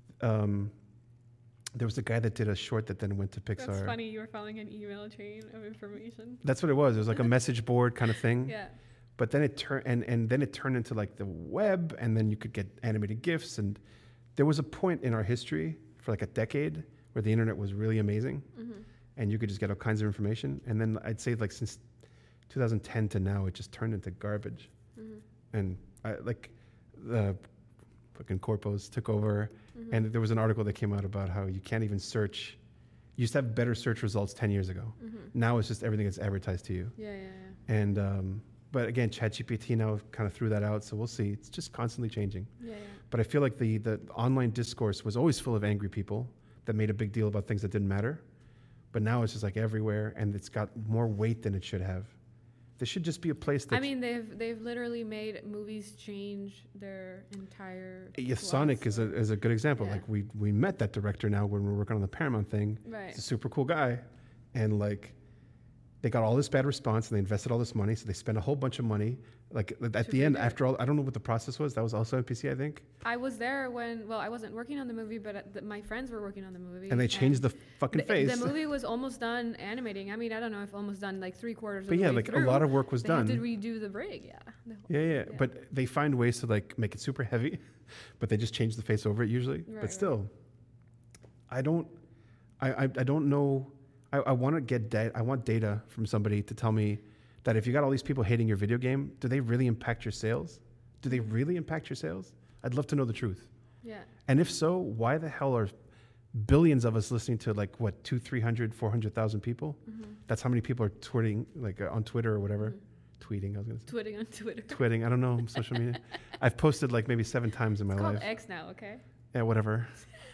There was a guy that did a short that then went to Pixar. That's funny. You were following an email chain of information. That's what it was. It was like a message board kind of thing. Yeah. But then it turned and then it turned into like the web, and then you could get animated GIFs. And there was a point in our history for like a decade where the internet was really amazing, and you could just get all kinds of information. And then I'd say like since 2010 to now, it just turned into garbage. And the fucking corpos took over, and there was an article that came out about how you can't even search. You used to have better search results 10 years ago. Now it's just everything that's advertised to you. Yeah. And but again, ChatGPT now kind of threw that out, so we'll see. It's just constantly changing. Yeah. But I feel like the online discourse was always full of angry people that made a big deal about things that didn't matter. But now it's just like everywhere, and it's got more weight than it should have. There should just be a place that. I mean, they've literally made movies change their entire. Yeah, Sonic is a good example. Yeah. Like, we met that director now when we were working on the Paramount thing. Right. He's a super cool guy, and like, they got all this bad response, and they invested all this money, so they spent a whole bunch of money. Like, at the end, after all, I don't know what the process was. That was also NPC, I think. I was there when, I wasn't working on the movie, but my friends were working on the movie. And they changed the fucking face. The movie was almost done animating. I mean, I don't know if almost done, like 3/4 of But the yeah, way like through. a lot of work was They done. had to redo the brig, yeah. Yeah. But they find ways to like make it super heavy, but they just change the face over it usually. Right, But still, I don't know. I want to get I want data from somebody to tell me that if you got all these people hating your video game, do they really impact your sales? Do they really impact your sales? I'd love to know the truth. Yeah. And if so, why the hell are billions of us listening to like what 200, 300, 400,000 people. Mm-hmm. That's how many people are tweeting like on Twitter or whatever. Mm-hmm. Tweeting, I was gonna say. Tweeting on Twitter. Twitting, I don't know, social media. I've posted like maybe 7 times in my It's called life. X now, okay? Yeah, whatever.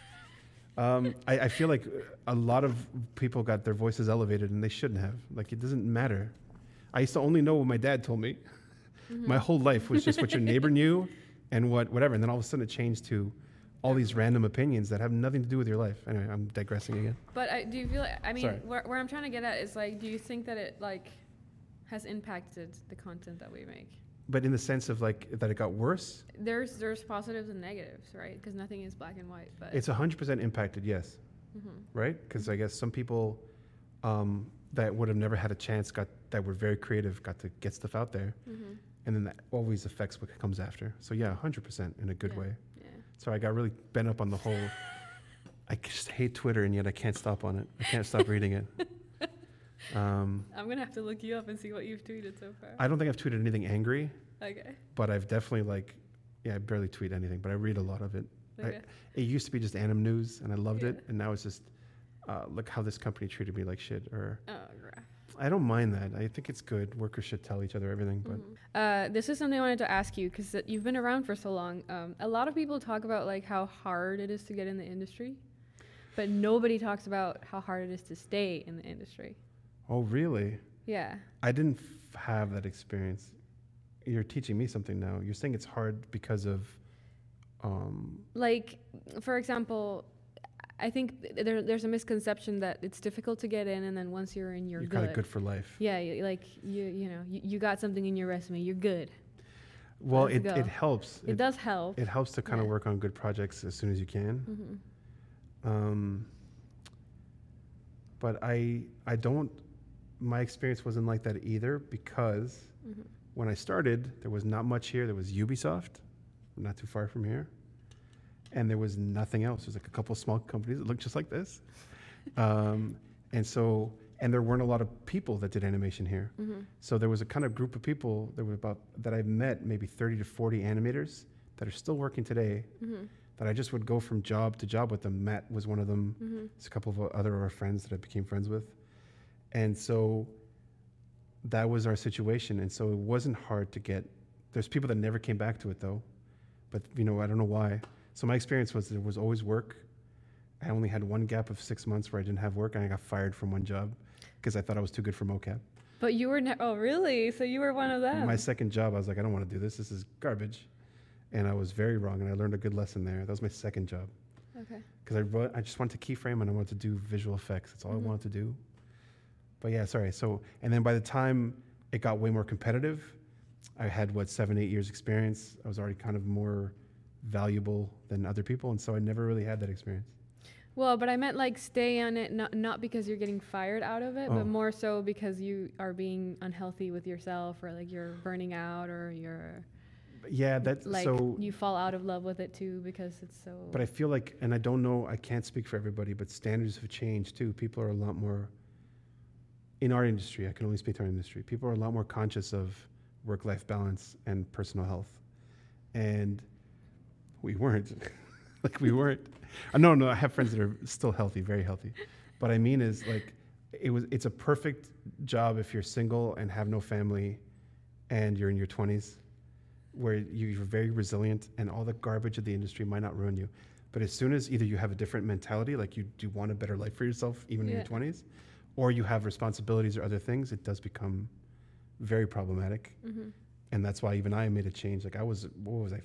I feel like a lot of people got their voices elevated and they shouldn't have. Like, it doesn't matter. I used to only know what my dad told me. Mm-hmm. My whole life was just what your neighbor knew and whatever. And then all of a sudden it changed to all these random opinions that have nothing to do with your life. Anyway, I'm digressing again. But do you feel like, I mean, Sorry. where I'm trying to get at is like, do you think that it like has impacted the content that we make? But in the sense of like that it got worse, There's positives and negatives, right? Because nothing is black and white. But it's 100% impacted, yes. Mhm. Right? Because I guess some people that would have never had a chance that were very creative got to get stuff out there. Mhm. And then that always affects what comes after. So yeah, 100% in a good Yeah. way. Yeah. So I got really bent up on the whole, I just hate Twitter and yet I can't stop on it. I can't stop reading it. I'm gonna have to look you up and see what you've tweeted so far. I don't think I've tweeted anything angry, Okay. but I've definitely I barely tweet anything, but I read a lot of it. Okay. It used to be just anim news and I loved Yeah. it. And now it's just, look how this company treated me like shit. Or Oh, graph. I don't mind that. I think it's good. Workers should tell each other everything, but This is something I wanted to ask you because you've been around for so long. A lot of people talk about like how hard it is to get in the industry, but nobody talks about how hard it is to stay in the industry. oh, really? Yeah. I didn't have that experience. You're teaching me something now. You're saying it's hard because of, Like, for example, I think there's a misconception that it's difficult to get in, and then once you're in, you're you're good. kind of good for life. Yeah, you got something in your resume. You're good. Well, Let's it go. helps. It does help. It helps to kind of Yeah. work on good projects as soon as you can. Mhm. But I don't. My experience wasn't like that either because Mhm. when I started, there was not much here. There was Ubisoft, not too far from here, and there was nothing else. There's like a couple small companies that looked just like this, and there weren't a lot of people that did animation here. Mhm. So there was a kind of group of people that I've met, maybe 30 to 40 animators that are still working today. Mhm. That I just would go from job to job with them. Matt was one of them. Mhm. There's a couple of other of our friends that I became friends with. And so that was our situation. And so it wasn't hard to get. There's people that never came back to it though. But I don't know why. So my experience was there was always work. I only had one gap of 6 months where I didn't have work and I got fired from one job because I thought I was too good for mocap. But you were oh really? So you were one of them. My second job, I was like, I don't want to do this. This is garbage. And I was very wrong and I learned a good lesson there. That was my second job. Okay. Because I just wanted to keyframe and I wanted to do visual effects. That's all Mhm. I wanted to do. But yeah, sorry. So, and then by the time it got way more competitive, I had 7, 8 years experience. I was already kind of more valuable than other people. And so I never really had that experience. Well, but I meant like stay on it, not because you're getting fired out of it, Oh. but more so because you are being unhealthy with yourself, or like you're burning out, or you're Yeah, that's like so. you fall out of love with it too because it's so. But I feel like, and I don't know, I can't speak for everybody, but standards have changed too. People are a lot more, in our industry, I can only speak to our industry, people are a lot more conscious of work-life balance and personal health. And we weren't. We weren't. No, I have friends that are still healthy, very healthy. But I mean is like, it's a perfect job if you're single and have no family and you're in your 20s, where you're very resilient and all the garbage of the industry might not ruin you. But as soon as either you have a different mentality, like you do want a better life for yourself, even in your 20s, or you have responsibilities or other things, it does become very problematic. Mm-hmm. And that's why even I made a change. Like what was I?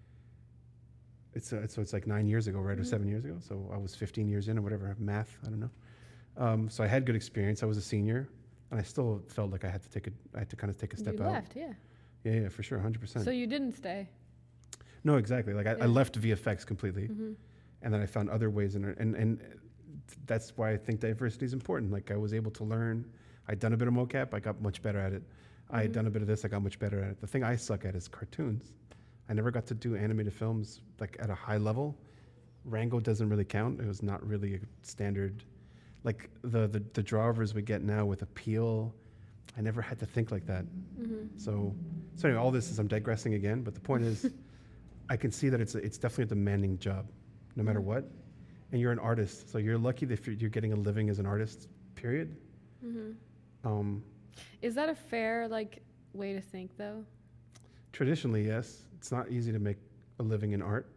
It's like 9 years ago, right? Or 7 years ago. So I was 15 years in or whatever, math, I don't know. So I had good experience. I was a senior and I still felt like I had to kind of take a step You out. left, yeah. Yeah, for sure, 100%. So you didn't stay. No, exactly. Like I Yeah. left VFX completely, Mm-hmm. and then I found other ways, and that's why I think diversity is important. Like I was able to learn. I'd done a bit of mocap, I got much better at it. I had done a bit of this, I got much better at it. The thing I suck at is cartoons. I never got to do animated films like at a high level. Rango doesn't really count. It was not really a standard. Like the drawovers we get now with Appeal, I never had to think like that. Mm-hmm. So anyway, all this is, I'm digressing again, but the point is, I can see that it's definitely a demanding job, no matter what. and you're an artist, so you're lucky that you're getting a living as an artist. Period. Um, Is that a fair like way to think though? Traditionally, yes, it's not easy to make a living in art.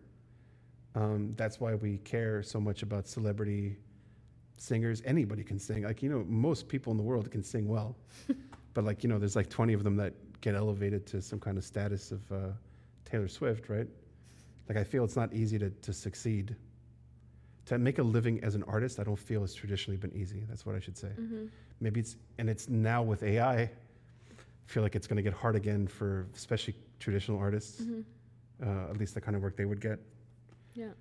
That's why we care so much about celebrity singers. Anybody can sing. Like, most people in the world can sing well. But like, there's like 20 of them that get elevated to some kind of status of Taylor Swift, right? Like, I feel it's not easy to succeed. To make a living as an artist, I don't feel it's traditionally been easy. That's what I should say. Maybe it's now with AI, I feel like it's going to get hard again for especially traditional artists, at least the kind of work they would get. Yeah.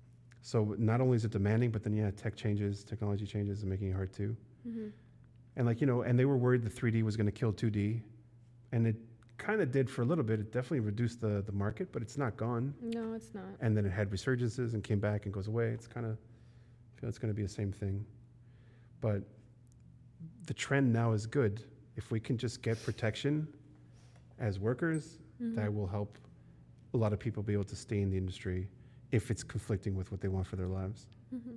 So not only is it demanding, but then technology changes and making it hard too. And like, and they were worried the 3D was going to kill 2D, and it kind of did for a little bit. It definitely reduced the market, but it's not gone. No, it's not. And then it had resurgences and came back and goes away. It's kind of, I feel it's going to be the same thing. But the trend now is good. If we can just get protection as workers, that will help a lot of people be able to stay in the industry if it's conflicting with what they want for their lives.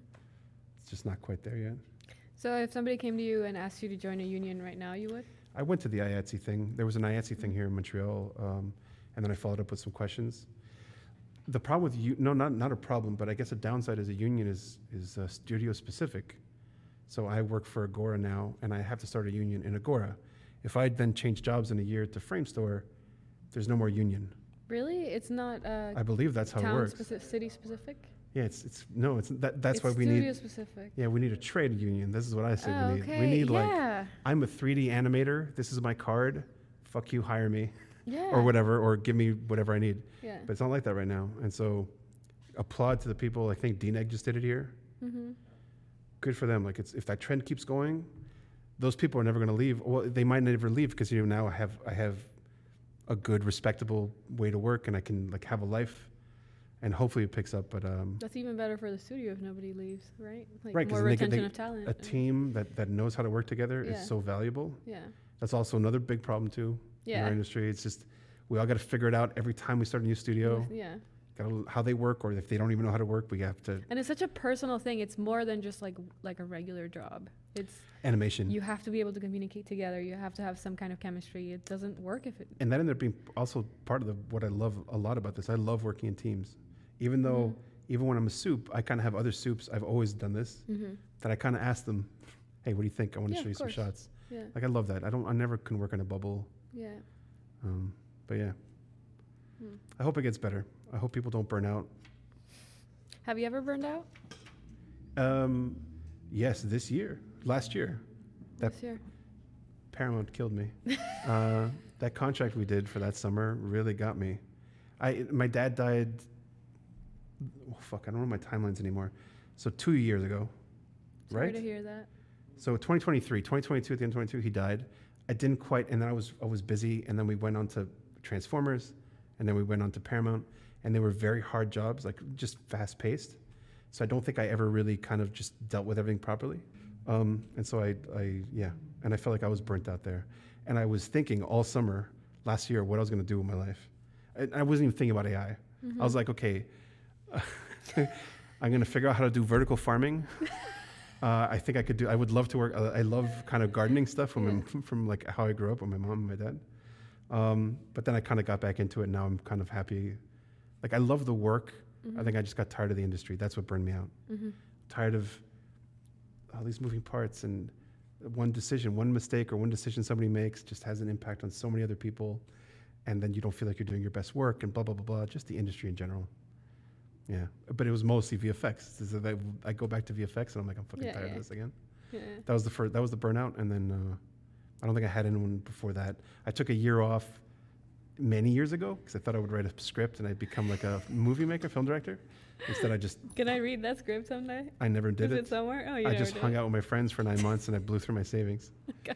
It's just not quite there yet. So if somebody came to you and asked you to join a union right now, you would? I went to the IATSE thing. There was an IATSE thing here in Montreal, and then I followed up with some questions. The problem with not a problem, but I guess a downside is a union is studio specific. So I work for Agora now, and I have to start a union in Agora. If I then change jobs in a year to Framestore, there's no more union. Really? It's not I believe that's how it works. City specific? Yeah, it's that's why we studio need specific. Yeah, we need a trade union. This is what I say Oh, we need. okay. We need Yeah. I'm a 3D animator. This is my card. Fuck you, hire me. Yeah. Or whatever, or give me whatever I need. Yeah. But it's not like that right now. And so applaud to the people. I think DNEG just did it here. Good for them. Like, if that trend keeps going, those people are never going to leave. Well, they might never leave because now I have a good, respectable way to work, and I can like have a life, and hopefully it picks up. But That's even better for the studio if nobody leaves, right? Like right, 'cause more then retention of talent. a team that knows how to work together Yeah. is so valuable. Yeah. That's also another big problem too in Yeah. our industry. It's just we all got to figure it out every time we start a new studio. Yeah. How they work, or if they don't even know how to work, we have to. And it's such a personal thing. It's more than just like a regular job. It's Animation. you have to be able to communicate together. You have to have some kind of chemistry. It doesn't work if it. And that ended up being also part of what I love a lot about this. I love working in teams. Even though, even when I'm a soup, I kind of have other soups. I've always done this. That I kind of ask them, hey, what do you think? I want to Yeah, show you of some course. shots. Yeah. Like, I love that. I never can work in a bubble. Yeah. But yeah. I hope it gets better. I hope people don't burn out. Have you ever burned out? Yes, last year. This year. Paramount killed me. That contract we did for that summer really got me. My dad died. Oh, fuck, I don't know my timelines anymore. So 2 years ago, Sorry right? to hear that. So 2022, at the end of 2022, he died. I didn't quite, and then I was busy, and then we went on to Transformers, and then we went on to Paramount, and they were very hard jobs, like just fast paced. So I don't think I ever really kind of just dealt with everything properly. And so and I felt like I was burnt out there. And I was thinking all summer last year what I was going to do with my life. I wasn't even thinking about AI. I was like, okay, I'm going to figure out how to do vertical farming. I think I would love to work. I love kind of gardening stuff from like how I grew up with my mom and my dad. But then I kind of got back into it. And now I'm kind of happy. Like, I love the work. I think I just got tired of the industry. That's what burned me out. Tired of all these moving parts, and one mistake or one decision somebody makes just has an impact on so many other people. And then you don't feel like you're doing your best work, and blah, blah, blah, blah. Just the industry in general. Yeah. But it was mostly VFX. I go back to VFX and I'm like, I'm fucking tired of this again. Yeah. That was the burnout. And then I don't think I had anyone before that. I took a year off many years ago because I thought I would write a script and I'd become like a movie maker, film director. Instead, I just... Can I read that script someday? I never did Is it somewhere? Oh, I just hung out with my friends for 9 months and I blew through my savings.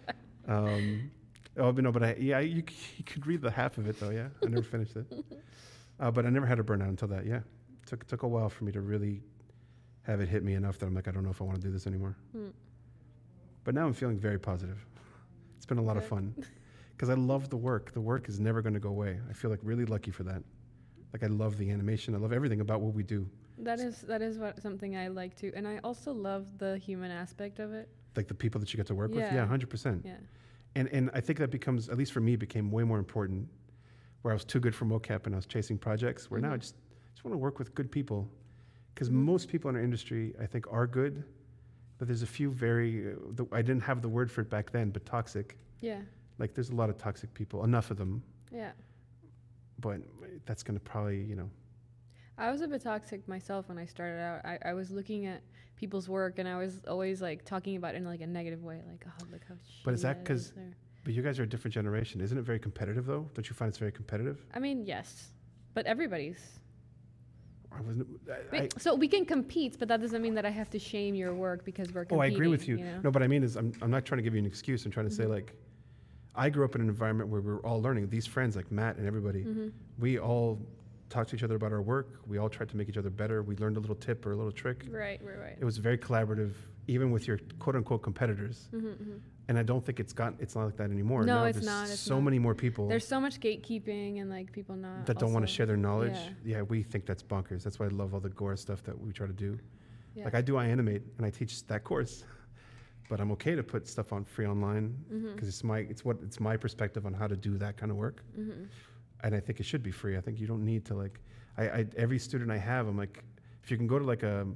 But you could read the half of it though, yeah. I never finished it. But I never had a burnout until that, yeah. It took a while for me to really have it hit me enough that I'm like, I don't know if I want to do this anymore. But now I'm feeling very positive. It's been a lot of fun. Because I love the work. The work is never going to go away. I feel like really lucky for that. Like, I love the animation. I love everything about what we do. That is what something I like too, and I also love the human aspect of it. Like the people that you get to work with. Yeah. Yeah, 100%. Yeah. And I think that becomes, at least for me, became way more important. Where I was too good for mocap and I was chasing projects. Where now I just want to work with good people, because most people in our industry I think are good, but there's a few very I didn't have the word for it back then, but toxic. Yeah. Like there's a lot of toxic people, enough of them, Yeah. but that's going to probably, I was a bit toxic myself when I started out. I was looking at people's work and I was always like talking about it in like a negative way, like, oh, look how shitty. But is that it 'cause- there." But you guys are a different generation. Isn't it very competitive though? Don't you find it's very competitive? I mean, yes, but everybody's. I wasn't. So we can compete, but that doesn't mean that I have to shame your work because we're Oh, competing. I agree with you. know? No, but I mean is I'm not trying to give you an excuse. I'm trying to say like, I grew up in an environment where we were all learning. These friends like Matt and everybody, we all talked to each other about our work. We all tried to make each other better. We learned a little tip or a little trick. Right. It was very collaborative, even with your quote unquote competitors. And I don't think it's not like that anymore. No, Now it's there's not, it's so not. many more people There's so much gatekeeping and like people not that don't want to also- share their knowledge. Yeah. Yeah, we think that's bonkers. That's why I love all the gore stuff that we try to do. Yeah. Like I animate and I teach that course, but I'm okay to put stuff on free online because it's my perspective on how to do that kind of work. And I think it should be free. I think you don't need to like, I every student I have, I'm like, if you can go to like a,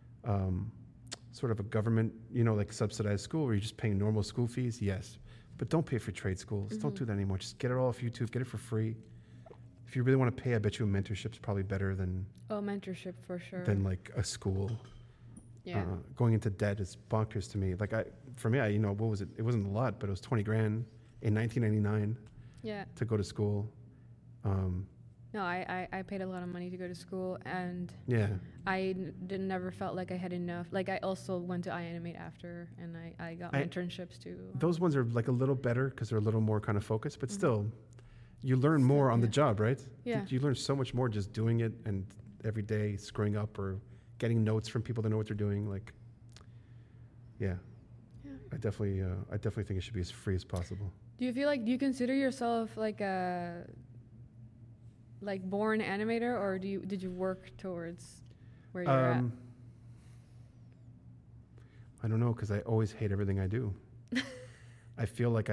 sort of a government, like subsidized school where you're just paying normal school fees, yes. But don't pay for trade schools. Don't do that anymore. Just get it all off YouTube. Get it for free. If you really want to pay, I bet you a mentorship's probably better than mentorship for sure. like a school. Yeah. Going into debt is bonkers to me. Like for me, what was it? It wasn't a lot, but it was 20 grand in 1999 Yeah. to go to school. No, I paid a lot of money to go to school, and Yeah. I never felt like I had enough. Like I also went to iAnimate after, and I got internships too. Those ones are like a little better because they're a little more kind of focused, but still, you learn more on the job, right? Yeah. You learn so much more just doing it and every day screwing up or getting notes from people that know what they're doing. Like, yeah. I definitely think it should be as free as possible. Do you consider yourself like a born animator, or did you work towards where you're at? I don't know, because I always hate everything I do. I feel like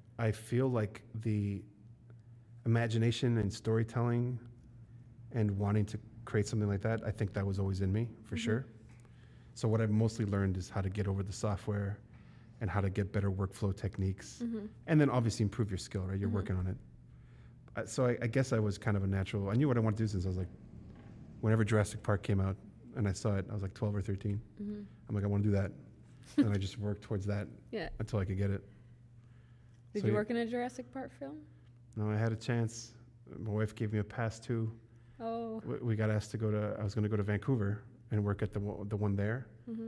the imagination and storytelling and wanting to create something like that, I think that was always in me for sure. So what I've mostly learned is how to get over the software and how to get better workflow techniques, and then obviously improve your skill, right? You're working on it. So I guess I was kind of a natural. I knew what I wanted to do since I was like, whenever Jurassic Park came out and I saw it, I was like 12 or 13. I'm like, I want to do that. And I just worked towards that until I could get it. Did you work in a Jurassic Park film? No, I had a chance. My wife gave me a pass too. Oh. We got asked to I was going to go to Vancouver and work at the one there.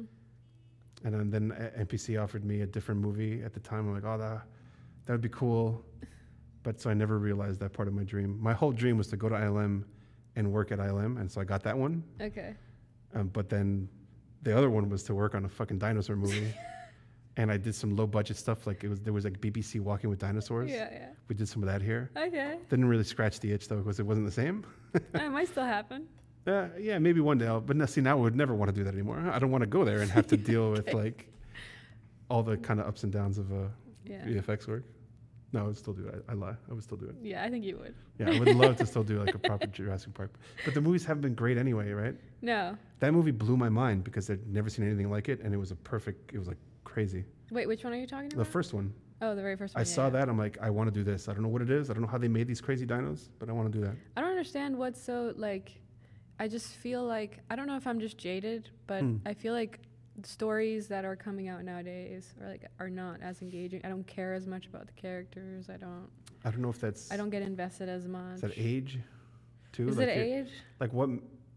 And then NPC offered me a different movie at the time. I'm like, oh, that would be cool. But so I never realized that part of my dream. My whole dream was to go to ILM and work at ILM. And so I got that one. Okay. But then the other one was to work on a fucking dinosaur movie. And I did some low budget stuff. Like there was like BBC Walking with Dinosaurs. Yeah. We did some of that here. Okay. Didn't really scratch the itch though, because it wasn't the same. That might still happen. Yeah, maybe one day. But now I would never want to do that anymore. I don't want to go there and have to deal with like all the kind of ups and downs of VFX work. No, I would still do it. I lie. I would still do it. Yeah, I think you would. Yeah, I would love to still do like a proper Jurassic Park. But the movies haven't been great anyway, right? No. That movie blew my mind because I'd never seen anything like it, and it was like crazy. Wait, which one are you talking about? The first one. Oh, the very first one. I saw that. I'm like, I want to do this. I don't know what it is. I don't know how they made these crazy dinos, but I want to do that. I don't understand what's so like. I just feel like I don't know if I'm just jaded, but I feel like stories that are coming out nowadays are not as engaging. I don't care as much about the characters. I don't know if that's. I don't get invested as much. Is that age, too? Is it age? Like what?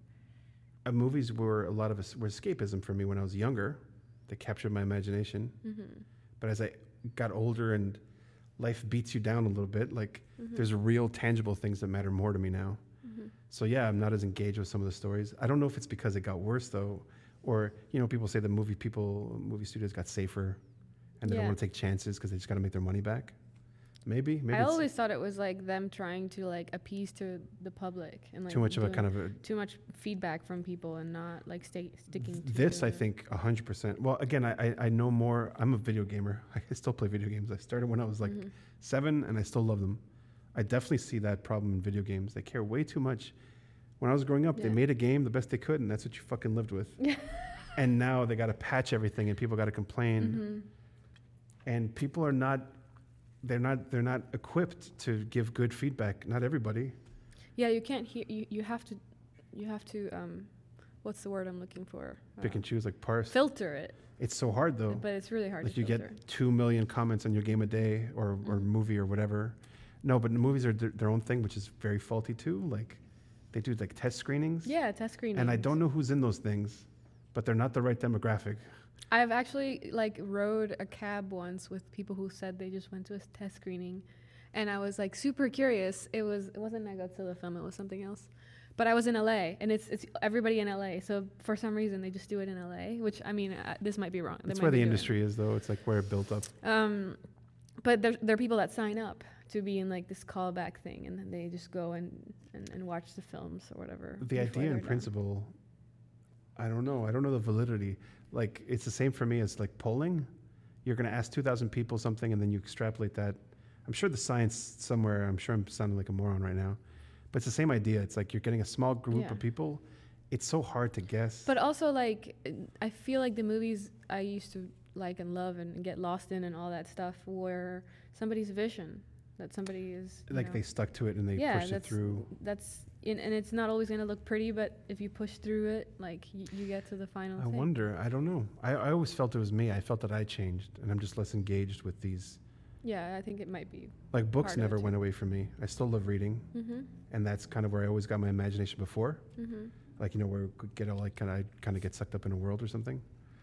Movies were a lot of were escapism for me when I was younger. They captured my imagination. But as I got older and life beats you down a little bit, like there's real tangible things that matter more to me now. So yeah, I'm not as engaged with some of the stories. I don't know if it's because it got worse though, or people say the movie studios got safer, and they don't want to take chances because they just got to make their money back. Maybe I it's always thought it was like them trying to like appease to the public and like too much of a doing kind of a. too much feedback from people and not like sticking to This, I the- think, 100%. Well, again, I know more. I'm a video gamer. I still play video games. I started when I was like 7, and I still love them. I definitely see that problem in video games. They care way too much. When I was growing up, they Yeah. made a game the best they could, and that's what you fucking lived with. And now they got to patch everything, and people got to complain. And people are not. They're not equipped to give good feedback. Not everybody. Yeah, you can't hear. You have to. What's the word I'm looking for? Pick and choose, like parse. Filter it, It's so hard though. but it's really hard Like to you filter. get 2 million comments on your game a day or movie or whatever. No, but movies are their own thing, which is very faulty too. Like they do like test screenings. Yeah, test screenings. And I don't know who's in those things, but they're not the right demographic. I've actually like rode a cab once with people who said they just went to a test screening, and I was like super curious. It wasn't a Godzilla film. It was something else. But I was in LA, and it's everybody in LA. So for some reason they just do it in LA, which I mean this might be wrong. They That's might where be the doing it. industry is, though. It's like where it built up. But there are people that sign up to be in like this callback thing, and then they just go and watch the films or whatever. The before idea they're and done. principle, I don't know. I don't know the validity. Like it's the same for me as like polling. You're going to ask 2,000 people something, and then you extrapolate that. I'm sure the science somewhere. I'm sure I'm sounding like a moron right now, but it's the same idea. It's like you're getting a small group Yeah. of people. It's so hard to guess. But also, like, I feel like the movies I used to like and love and get lost in and all that stuff were somebody's vision. That somebody is you like know, they stuck to it and they yeah, pushed it through. and it's not always going to look pretty, but if you push through it, like you get to the final I thing. wonder. I don't know. I always felt it was me. I felt that I changed, and I'm just less engaged with these. Yeah, I think it might be. Like books Part of never it, went away from me. I still love reading, and that's kind of where I always got my imagination before. Like where we could get all like kind of get sucked up in a world or something.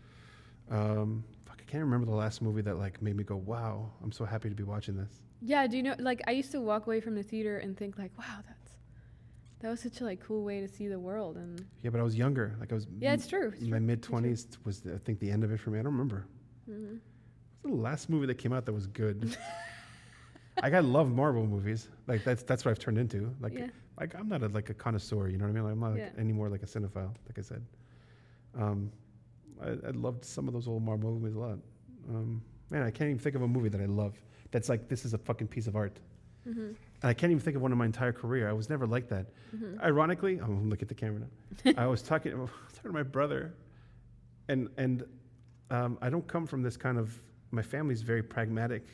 Fuck, I can't remember the last movie that like made me go, "Wow, I'm so happy to be watching this." Yeah, do you know? Like, I used to walk away from the theater and think, like, wow, that was such a like cool way to see the world. And Yeah, but I was younger. Like I was. yeah, it's true. My mid-20s was I think the end of it for me. I don't remember. What's the last movie that came out that was good? I love Marvel movies. Like that's what I've turned into. Like Yeah. like I'm not a connoisseur. You know what I mean? Like, I'm not like, Yeah. anymore like a cinephile. Like I said, I loved some of those old Marvel movies a lot. Man, I can't even think of a movie that I love. That's like this is a fucking piece of art. And I can't even think of one in my entire career. I was never like that. Ironically, I'm look at the camera now. I was talking to my brother, and I don't come from this kind of. My family's very pragmatic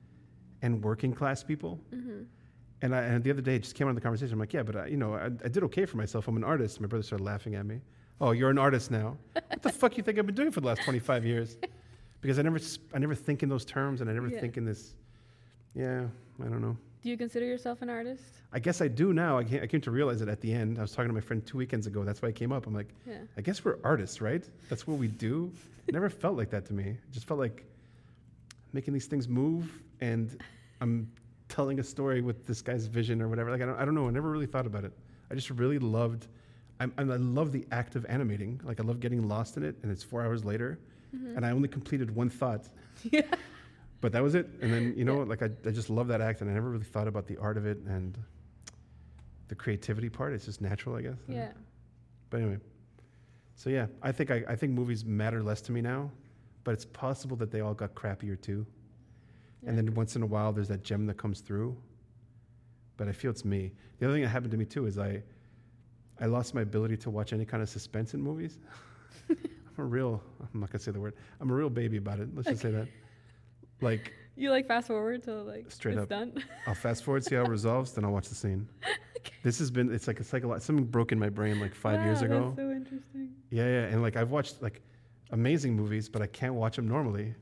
and working class people. And the other day, it just came out of the conversation. I'm like, yeah, but I did okay for myself. I'm an artist. My brother started laughing at me. Oh, you're an artist now. What the fuck you think I've been doing for the last 25 years? Because I never think in those terms, and I never Yeah. think in this. Yeah, I don't know. Do you consider yourself an artist? I guess I do now. I came to realize it at the end. I was talking to my friend 2 weekends ago. That's why I came up. I'm like, Yeah. I guess we're artists, right? That's what we do. It never felt like that to me. It just felt like making these things move, and I'm telling a story with this guy's vision or whatever. Like I don't know. I never really thought about it. I just really loved. I love the act of animating. Like I love getting lost in it, and it's 4 hours later, and I only completed one thought. Yeah. But that was it. And then, like I just love that act, and I never really thought about the art of it and the creativity part. It's just natural, I guess. Yeah. But anyway, so yeah, I think movies matter less to me now, but it's possible that they all got crappier too. And then once in a while, there's that gem that comes through. But I feel it's me. The other thing that happened to me too is I lost my ability to watch any kind of suspense in movies. I'm not gonna say the word. I'm a real baby about it. Let's just say that. Like, You like fast forward till like Straight it's up. done. I'll fast forward, see how it resolves, then I'll watch the scene. It's like a psychological, something broke in my brain like 5 years Wow, ago. That's so interesting. Yeah, and like I've watched like amazing movies, but I can't watch them normally.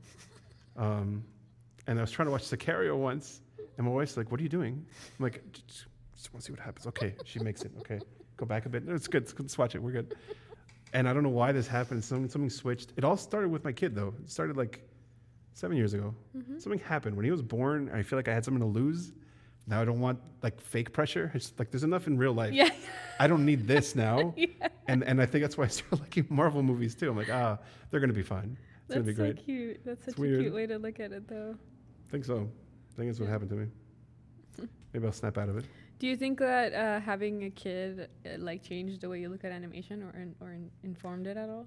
And I was trying to watch Sicario once, and my wife's like, "What are you doing?" I'm like, "Just want to see what happens." Okay, she makes it. Okay, go back a bit. No, it's good. Let's watch it. We're good. And I don't know why this happened. Something switched. It all started with my kid, though. It started like 7 years ago. Something happened when he was born. I feel like I had something to lose. Now I don't want like fake pressure. It's like there's enough in real life. Yeah. I don't need this now. And I think that's why I started liking Marvel movies too. I'm like, they're gonna be fine. It's That's gonna be so great. cute. That's such a weird. cute way to look at it, though. I think so. think that's what Yeah. happened to me. Maybe I'll snap out of it. Do you think that having a kid like changed the way you look at animation or informed it at all?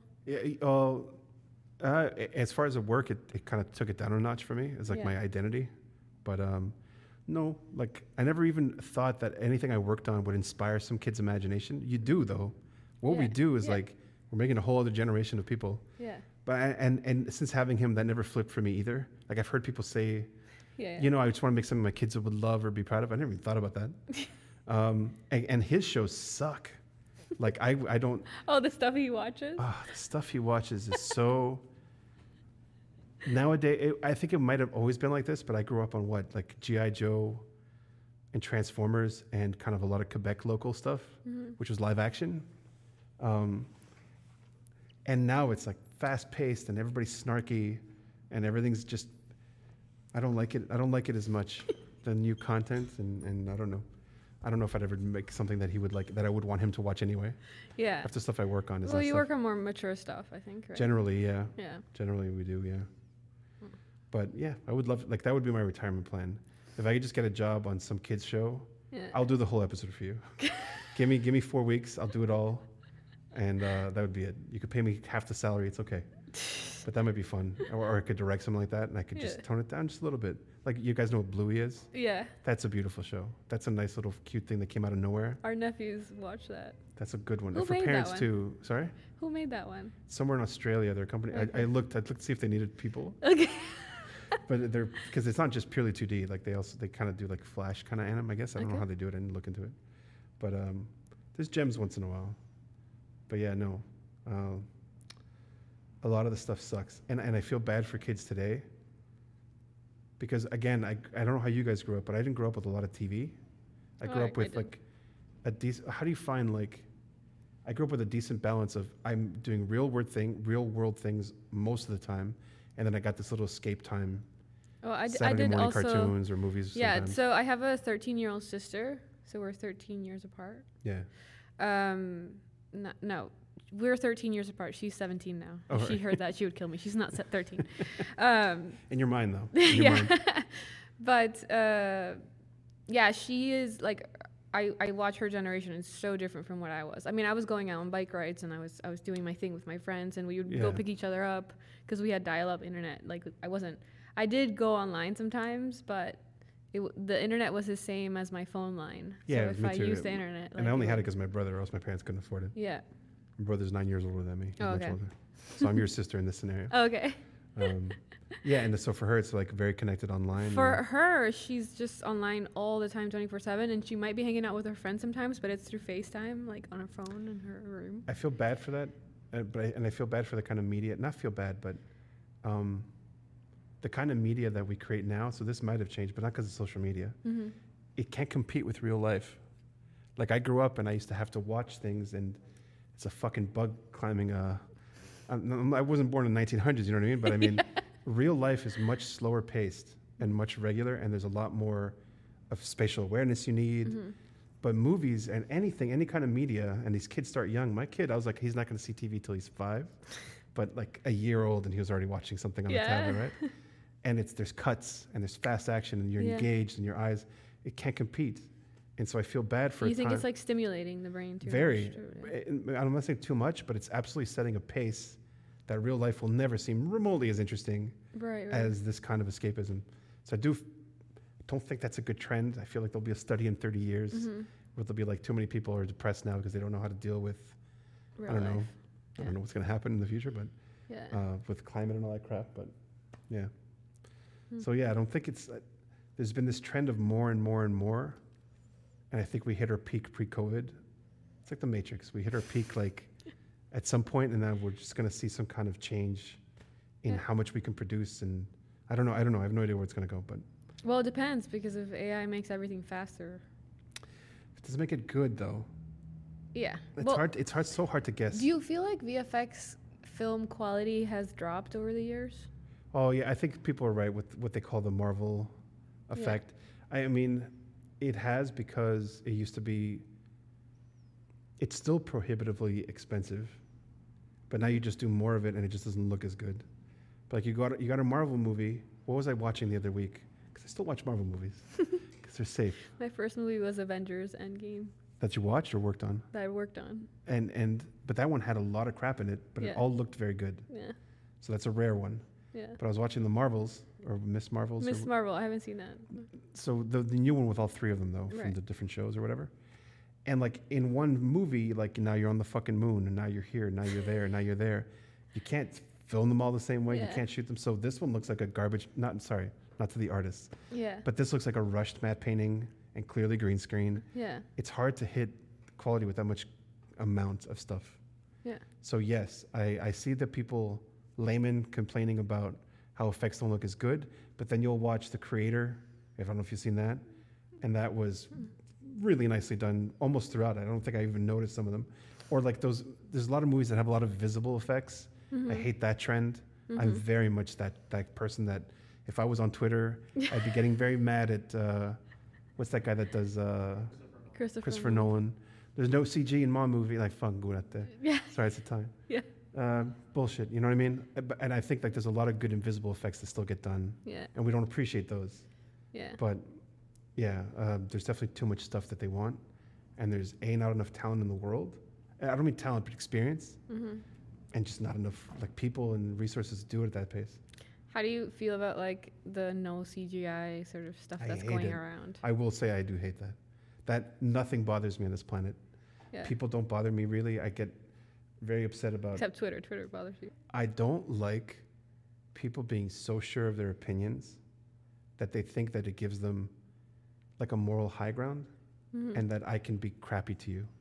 Yeah. As far as the work, it kind of took it down a notch for me. It's like Yeah. my identity. But no, like I never even thought that anything I worked on would inspire some kid's imagination. You do though. What we Yeah. do is Yeah. like we're making a whole other generation of people. Yeah. But and since having him, that never flipped for me either. Like I've heard people say, Yeah. you know, I just want to make something my kids would love or be proud of. I never even thought about that. And his shows suck. Like I don't. Oh, the stuff he watches. The stuff he watches is so. Nowadays, I think it might have always been like this, but I grew up on what, like G.I. Joe and Transformers and kind of a lot of Quebec local stuff, which was live action. And now it's like fast paced and everybody's snarky and everything's just, I don't like it. I don't like it as much, the new content. And I don't know. I don't know if I'd ever make something that he would like, that I would want him to watch anyway. Yeah. Half the stuff I work on is Well, that you stuff. work on more mature stuff, I think, right? Generally, yeah. Yeah. Generally, we do, yeah. But yeah, I would love, like, that would be my retirement plan. If I could just get a job on some kids show, Yeah. I'll do the whole episode for you. give me 4 weeks, I'll do it all, and that would be it. You could pay me half the salary, it's okay. But that might be fun. Or I could direct something like that, and I could just Yeah. tone it down just a little bit. Like, you guys know what Bluey is? Yeah. That's a beautiful show. That's a nice little cute thing that came out of nowhere. Our nephews watch that. That's a good one. Who And for made that parents one? too. Sorry? Who made that one? Somewhere in Australia, their company. Okay. I looked to see if they needed people. Okay. But they're, because it's not just purely 2D. Like they kind of do like Flash kind of anim. I guess I don't know Okay. how they do it. I didn't look into it. But there's gems once in a while. But yeah, no, a lot of the stuff sucks, and I feel bad for kids today. Because again, I don't know how you guys grew up, but I didn't grow up with a lot of TV. I grew Oh, up I with did. like a decent. How do you find like? I grew up with a decent balance of I'm doing real world things most of the time, and then I got this little escape time. Oh, I Saturday did morning also. cartoons or movies. Yeah. sometimes. So I have a 13-year-old sister. So we're 13 years apart. Yeah. No, we're 13 years apart. She's 17 now. Oh, If she right. heard that, she would kill me. She's not 13. In your mind, though. In your Yeah. mind. But yeah, she is like I watch her generation. It's so different from what I was. I mean, I was going out on bike rides and I was doing my thing with my friends, and we would go Yeah. pick each other up because we had dial-up internet. Like I did go online sometimes, but the internet was the same as my phone line. Yeah, so if me I too. used the internet, And I only had it because my brother, or else my parents couldn't afford it. Yeah. My brother's 9 years older than me. He's Oh, much okay. older. So I'm your sister in this scenario. Okay. Yeah, and so for her, it's like very connected online. For and- her, she's just online all the time, 24/7, and she might be hanging out with her friends sometimes, but it's through FaceTime, like on her phone in her room. I feel bad for that, and I feel bad for the kind of media. Not feel bad, but the kind of media that we create now. So this might have changed, but not because of social media. Mm-hmm. It can't compete with real life. Like I grew up and I used to have to watch things, and it's a fucking bug climbing. I wasn't born in the 1900s, you know what I mean? But I mean, real life is much slower paced and much regular, and there's a lot more of spatial awareness you need. Mm-hmm. But movies and anything, any kind of media, and these kids start young. My kid, I was like, he's not going to see TV till he's 5, but like a year old, and he was already watching something on the Yeah. tablet, right? And there's cuts and there's fast action, and you're Yeah. engaged, and your eyes, it can't compete. And so I feel bad for You a think time. it's like stimulating the brain too Very. much? Yeah. I'm not saying too much, but it's absolutely setting a pace that real life will never seem remotely as interesting Right. as this kind of escapism. So I don't think that's a good trend. I feel like there'll be a study in 30 years Mm-hmm. where there'll be like too many people are depressed now because they don't know how to deal with, Real I don't know. life. I don't know what's going to happen in the future, but Yeah. with climate and all that crap. But yeah. Hmm. So yeah, I don't think it's, there's been this trend of more and more and more. And I think we hit our peak pre-COVID. It's like the Matrix. We hit our peak like at some point, and then we're just going to see some kind of change in Yeah. how much we can produce. And I don't know. I have no idea where it's going to go, but Well, it depends because if AI makes everything faster. it doesn't make it good though. Yeah. It's Well, hard. It's so hard to guess. do you feel like VFX film quality has dropped over the years? Oh yeah, I think people are right with what they call the Marvel effect. I mean, it has, because it used to be. It's still prohibitively expensive, but now you just do more of it, and it just doesn't look as good. But like you got a Marvel movie. What was I watching the other week? Because because I still watch Marvel movies because they're safe. My first movie was Avengers Endgame That you watched or worked on, that I worked on. but that one had a lot of crap in it, but Yeah. it all looked very good. Yeah. So that's a rare one. Yeah. But I was watching the Marvels or Miss Marvels. Miss Marvel, I haven't seen that. So the new one with all three of them though, from Right. the different shows or whatever. And like in one movie, like now you're on the fucking moon, and now you're here, now you're there, now you're there. You can't film them all the same way. You Yeah. can't shoot them. So this one looks like a garbage. Not to the artists, Yeah. but this looks like a rushed matte painting and clearly green screen. Yeah. It's hard to hit quality with that much amount of stuff. Yeah. So yes, I see the people, laymen, complaining about how effects don't look as good, but then you'll watch The Creator. I don't know if you've seen that, and that was really nicely done almost throughout. I don't think I even noticed some of them. Or like those, there's a lot of movies that have a lot of visible effects. I hate that trend. I'm very much that person that if I was on Twitter, I'd be getting very mad at, what's that guy that does Christopher Nolan? There's no CG in my movie. Like, fuck, go out there. Yeah. Sorry, it's the time. Yeah. Bullshit, you know what I mean? And I think like there's a lot of good invisible effects that still get done, Yeah. and we don't appreciate those. Yeah. But yeah, there's definitely too much stuff that they want, and there's not enough talent in the world. And I don't mean talent, but experience, and just not enough like people and resources to do it at that pace. How do you feel about like the no CGI sort of stuff I that's hate going it. around? I will say I do hate that. That nothing bothers me on this planet. Yeah. People don't bother me really. I get very upset about. Except Twitter. Twitter bothers you. I don't like people being so sure of their opinions that they think that it gives them like a moral high ground and that I can be crappy to you.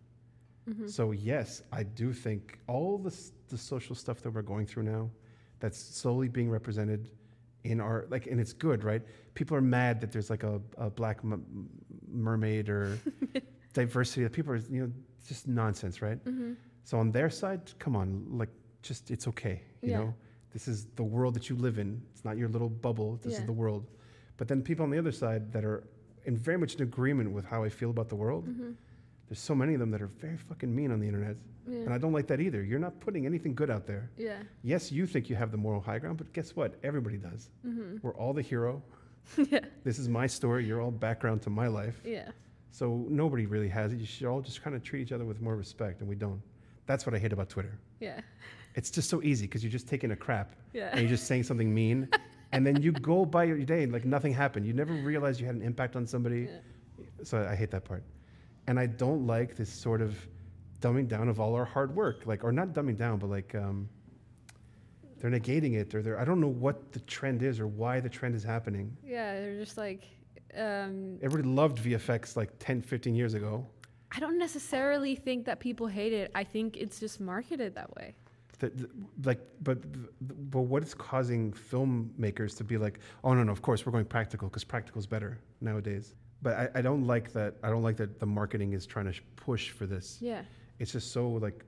So yes, I do think all the social stuff that we're going through now, that's slowly being represented in our, like, and it's good, right? People are mad that there's like a black mermaid or diversity. That people are, it's just nonsense, right? So on their side, come on, like, just, it's okay, you Yeah. know? This is the world that you live in. It's not your little bubble. This Yeah. is the world. But then people on the other side that are in very much in agreement with how I feel about the world, there's so many of them that are very fucking mean on the internet. Yeah. And I don't like that either. You're not putting anything good out there. Yeah. Yes, you think you have the moral high ground, but guess what? Everybody does. We're all the hero. Yeah. This is my story. You're all background to my life. Yeah. So nobody really has it. You should all just kind of treat each other with more respect, and we don't. That's what I hate about Twitter. Yeah. It's just so easy because you're just taking a crap Yeah. and you're just saying something mean, and then you go by your day and like nothing happened. You never realized you had an impact on somebody. Yeah. So I hate that part. And I don't like this sort of dumbing down of all our hard work, like, or not dumbing down, but like they're negating it, or I don't know what the trend is or why the trend is happening. Yeah. They're just like, Everybody loved VFX like 10, 15 years ago. I don't necessarily think that people hate it. I think it's just marketed that way. But what is causing filmmakers to be like, oh no, of course we're going practical because practical is better nowadays. But I don't like that. I don't like that the marketing is trying to push for this. Yeah. It's just so like,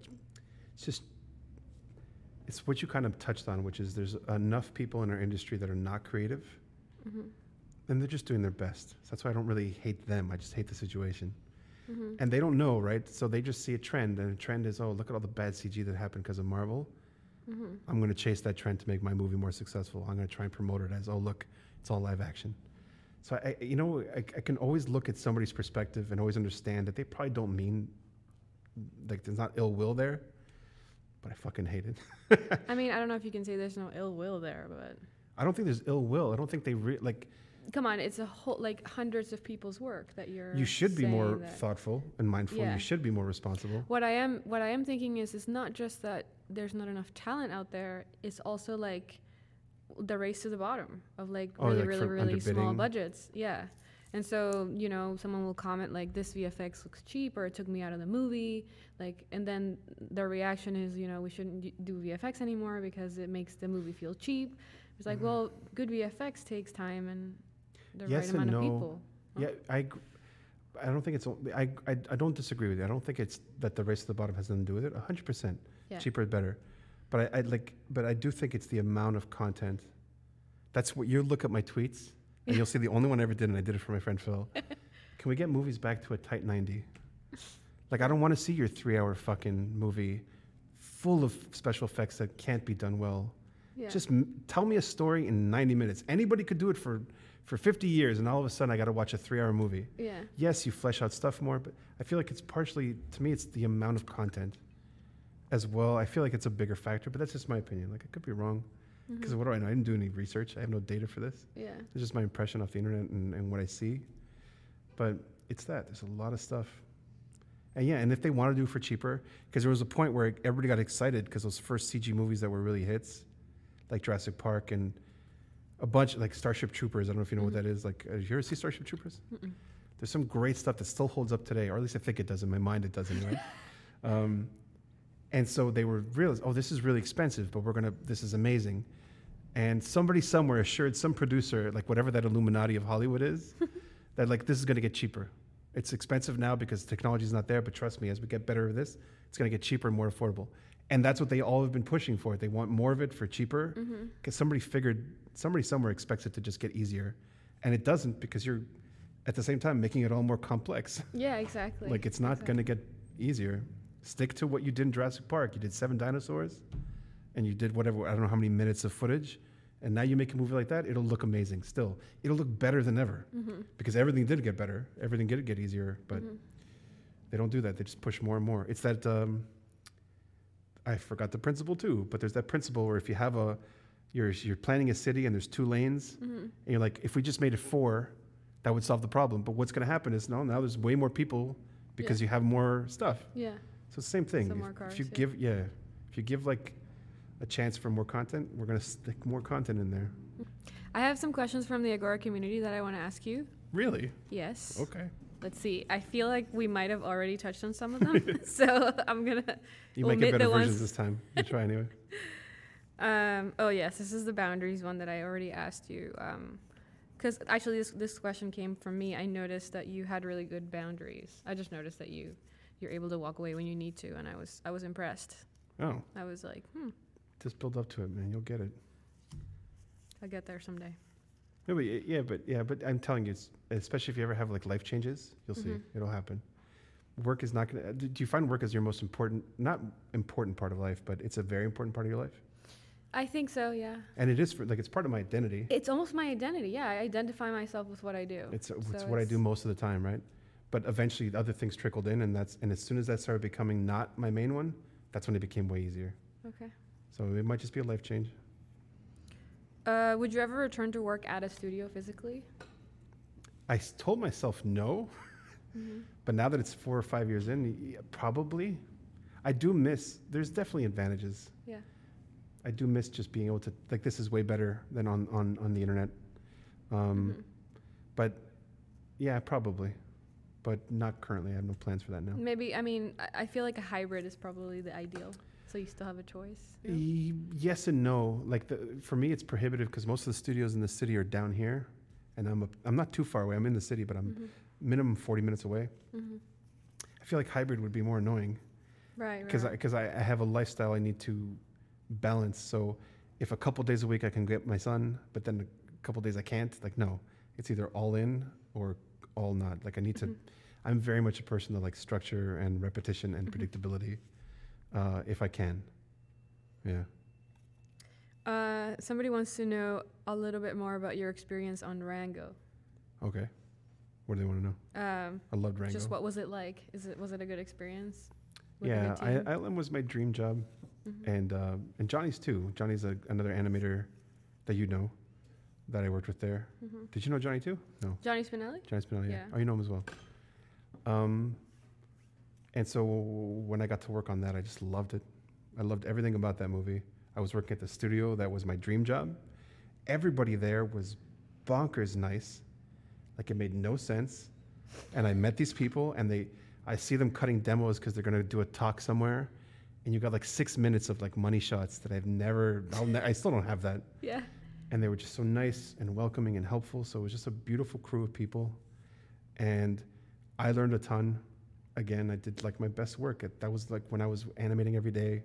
it's what you kind of touched on, which is there's enough people in our industry that are not creative, and they're just doing their best. So that's why I don't really hate them. I just hate the situation. And they don't know, right? So they just see a trend, and the trend is, oh, look at all the bad CG that happened because of Marvel. I'm going to chase that trend to make my movie more successful. I'm going to try and promote it as, oh, look, it's all live action. So I can always look at somebody's perspective and always understand that they probably don't mean, like, there's not ill will there, but I fucking hate it. I mean, I don't know if you can say there's no ill will there, but I don't think there's ill will. I don't think they like. come on, it's a whole like hundreds of people's work that you're. You should be saying more that- thoughtful and mindful. Yeah. You should be more responsible. What I am thinking is it's not just that there's not enough talent out there. It's also like the race to the bottom of like Oh, really, like really, for really small underbidding? budgets. Yeah. And so, someone will comment like this VFX looks cheap or it took me out of the movie. Like, and then their reaction is, we shouldn't do VFX anymore because it makes the movie feel cheap. It's like, well, good VFX takes time and the Yes right amount and of no. people. Yeah, I don't think it's. I don't disagree with you. I don't think it's that the race to the bottom has nothing to do with it. 100%. Yeah. Cheaper is better. But I do think it's the amount of content. That's what you look at my tweets and you'll see the only one I ever did, and I did it for my friend Phil. Can we get movies back to a tight 90? Like, I don't want to see your 3-hour fucking movie full of special effects that can't be done well. Yeah. Just tell me a story in 90 minutes. Anybody could do it for for 50 years, and all of a sudden I got to watch a 3-hour movie. Yeah. Yes, you flesh out stuff more, but I feel like it's partially, to me, it's the amount of content as well. I feel like it's a bigger factor, but that's just my opinion. Like, I could be wrong. Because what do I know? I didn't do any research. I have no data for this. Yeah. It's just my impression off the internet and what I see. But it's that. There's a lot of stuff. And yeah, and if they want to do it for cheaper, because there was a point where everybody got excited because those first CG movies that were really hits, like Jurassic Park and a bunch, like Starship Troopers. I don't know if you know what that is. Like, did you ever see Starship Troopers? There's some great stuff that still holds up today, or at least I think it does. In my mind, it does anyway. And so they were realized, oh, this is really expensive, but this is amazing. And somebody somewhere assured some producer, like whatever that Illuminati of Hollywood is, that like this is going to get cheaper. It's expensive now because technology is not there, but trust me, as we get better at this, it's going to get cheaper and more affordable. And that's what they all have been pushing for. They want more of it for cheaper because somebody somewhere expects it to just get easier. And it doesn't, because you're at the same time making it all more complex. Yeah, exactly. Like, it's not going to get easier. Stick to what you did in Jurassic Park. You did 7 dinosaurs and you did whatever, I don't know how many minutes of footage. And now you make a movie like that, it'll look amazing still. It'll look better than ever because everything did get better. Everything did get easier, but they don't do that. They just push more and more. It's that, I forgot the principle too, but there's that principle where if you have you're planning a city and there's 2 lanes and you're like, if we just made it 4, that would solve the problem. But what's going to happen is now there's way more people because you have more stuff. Yeah. So it's the same thing. Some more cars, if you give like a chance for more content, we're going to stick more content in there. I have some questions from the Agora community that I want to ask you. Really? Yes. Okay. Let's see. I feel like we might have already touched on some of them. So I'm going to You might get better versions this time. You try anyway. Oh, yes. This is the boundaries one that I already asked you. Because actually this question came from me. I noticed that you had really good boundaries. I just noticed that you're able to walk away when you need to, and I was impressed. Oh. I was like, Just build up to it, man. You'll get it. I'll get there someday. No, but I'm telling you, especially if you ever have like life changes, you'll see it'll happen. Work is not going to. Do you find work as your most important, not important part of life, but it's a very important part of your life? I think so, yeah. And it is it's part of my identity. It's almost my identity, yeah. I identify myself with what I do. It's what I do most of the time, right? But eventually, other things trickled in, and as soon as that started becoming not my main one, that's when it became way easier. Okay. So it might just be a life change. Would you ever return to work at a studio physically? I told myself no, but now that it's 4 or 5 years in, probably. I do miss. There's definitely advantages. Yeah. I do miss just being able to, like, this is way better than on the internet. But yeah, probably. But not currently. I have no plans for that now. Maybe, I feel like a hybrid is probably the ideal. So you still have a choice? You know? Yes and no. Like, for me, it's prohibitive because most of the studios in the city are down here. And I'm not too far away. I'm in the city, but I'm minimum 40 minutes away. I feel like hybrid would be more annoying. Right. Because I have a lifestyle I need to balance. So if a couple days a week I can get my son, but then a couple days I can't, like, no, it's either all in or all not. Like, I need to, I'm very much a person that likes structure and repetition and predictability, if I can. Yeah. Somebody wants to know a little bit more about your experience on Rango. Okay. What do they want to know? I loved Rango. Just what was it like? Was it a good experience? Yeah, ILM was my dream job. And Johnny's too. Johnny's another animator that you know that I worked with there. Did you know Johnny too? No. Johnny Spinelli? Johnny Spinelli, yeah. Oh, you know him as well. And so when I got to work on that, I just loved it. I loved everything about that movie. I was working at the studio. That was my dream job. Everybody there was bonkers nice. Like, it made no sense. And I met these people, and I see them cutting demos because they're going to do a talk somewhere. And you got like 6 minutes of like money shots that I still don't have that. Yeah. And they were just so nice and welcoming and helpful. So it was just a beautiful crew of people. And I learned a ton. Again, I did like my best work. That was like when I was animating every day.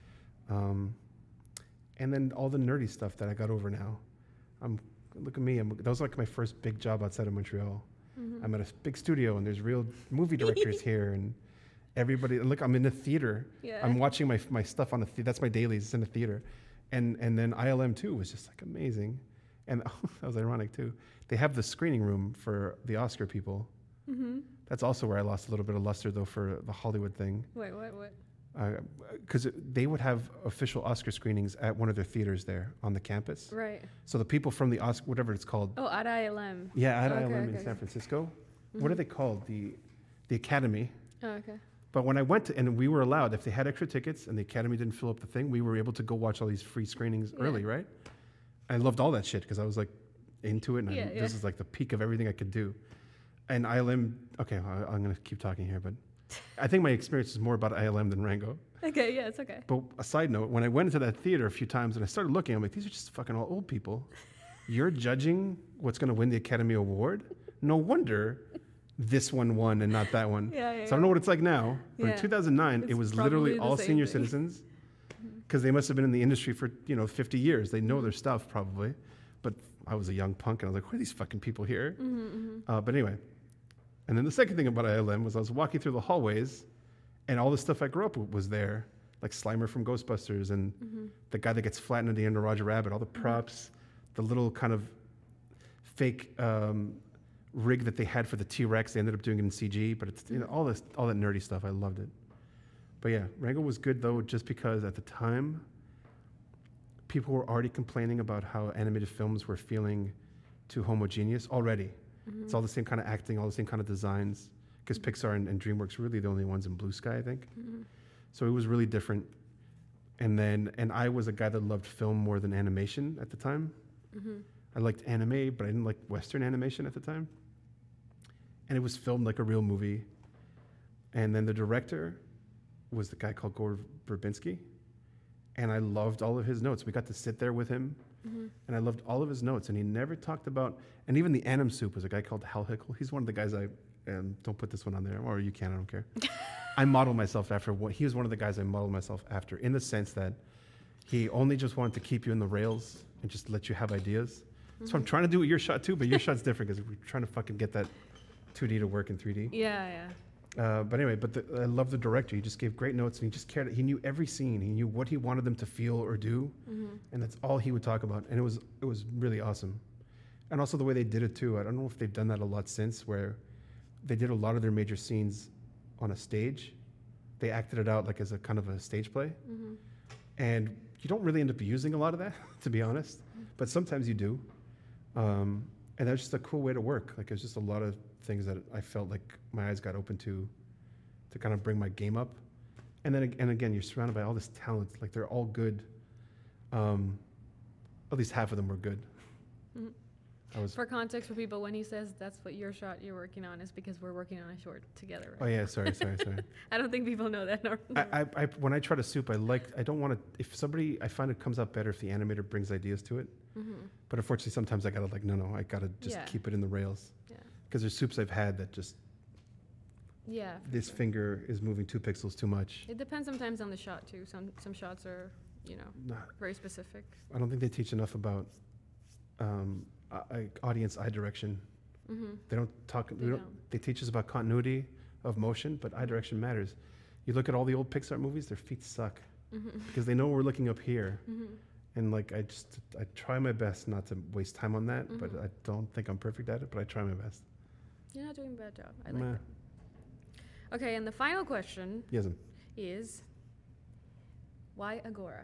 And then all the nerdy stuff that I got over now. Look at me. That was like my first big job outside of Montreal. I'm at a big studio, and there's real movie directors here, and everybody. And look, I'm in a theater. Yeah. I'm watching my stuff on a theater. That's my dailies. It's in a theater. And then ILM too was just like amazing. And that was ironic too. They have the screening room for the Oscar people. Mm-hmm. That's also where I lost a little bit of luster though for the Hollywood thing. Wait, what? Because they would have official Oscar screenings at one of their theaters there on the campus. Right. So the people from the Oscar, whatever it's called. Oh, at ILM. Yeah, at Okay, ILM in okay. San Francisco. Mm-hmm. What are they called? The Academy. Oh, okay. But when I went to, and we were allowed, if they had extra tickets and the Academy didn't fill up the thing, we were able to go watch all these free screenings Yeah. early, right? I loved all that shit because I was like into it, and Yeah, this is like the peak of everything I could do. And ILM, okay, I'm going to keep talking here, but I think my experience is more about ILM than Rango. Okay, yeah, it's okay. But a side note, when I went into that theater a few times and I started looking, I'm like, these are just fucking all old people. You're judging what's going to win the Academy Award? No wonder this one won and not that one. Yeah, yeah. So I don't know what it's like now, but Yeah. in 2009, it It's was probably literally the all same senior thing. citizens because they must have been in the industry for 50 years. They know their stuff probably, but I was a young punk and I was like, who are these fucking people here? But anyway, and then the second thing about ILM was I was walking through the hallways, and all the stuff I grew up with was there, like Slimer from Ghostbusters and the guy that gets flattened at the end of Roger Rabbit, all the props, the little kind of fake rig that they had for the T-Rex. They ended up doing it in CG, but it's all that nerdy stuff. I loved it. But yeah, Rango was good though, just because at the time, people were already complaining about how animated films were feeling too homogeneous already. It's all the same kind of acting, all the same kind of designs, because Pixar and DreamWorks were really the only ones in Blue Sky, I think. So it was really different. And I was a guy that loved film more than animation at the time. I liked anime, but I didn't like Western animation at the time. And it was filmed like a real movie. And then the director was the guy called Gore Verbinski. And I loved all of his notes. We got to sit there with him. And I loved all of his notes. And he never talked about, and even the Anim Soup was a guy called Hal Hickel. He's one of the guys don't put this one on there, or you can, I don't care. I model myself after he was one of the guys I modeled myself after, in the sense that he only just wanted to keep you in the rails and just let you have ideas. So I'm trying to do with your shot too, but your shot's different because we're trying to fucking get that 2D to work in 3D. Yeah. But anyway, I love the director. He just gave great notes, and he just cared. He knew every scene. He knew what he wanted them to feel or do, and that's all he would talk about. And it was really awesome. And also the way they did it too. I don't know if they've done that a lot since, where they did a lot of their major scenes on a stage. They acted it out like as a kind of a stage play, and you don't really end up using a lot of that, to be honest. But sometimes you do, and that's just a cool way to work. Like it's just a lot of things that I felt like my eyes got open to kind of bring my game up. And then again, you're surrounded by all this talent. Like they're all good. At least half of them were good. For context for people, when he says that's what your shot you're working on, is because we're working on a short together. Oh Right? yeah, sorry. I don't think people know that. I when I try to soup, I don't want to. If somebody, I find it comes out better if the animator brings ideas to it. But unfortunately, sometimes I gotta I gotta just keep it in the rails. Yeah. Because there's soups I've had that just Yeah. this finger is moving 2 pixels too much. It depends sometimes on the shot too. Some shots are, Nah, very specific. I don't think they teach enough about audience eye direction. They don't talk. They teach us about continuity of motion, but eye direction matters. You look at all the old Pixar movies; their feet suck because they know we're looking up here. And like I try my best not to waste time on that, but I don't think I'm perfect at it. But I try my best. You're not doing a bad job. I like Meh. it. Okay, and the final question Yes. is, why Agora?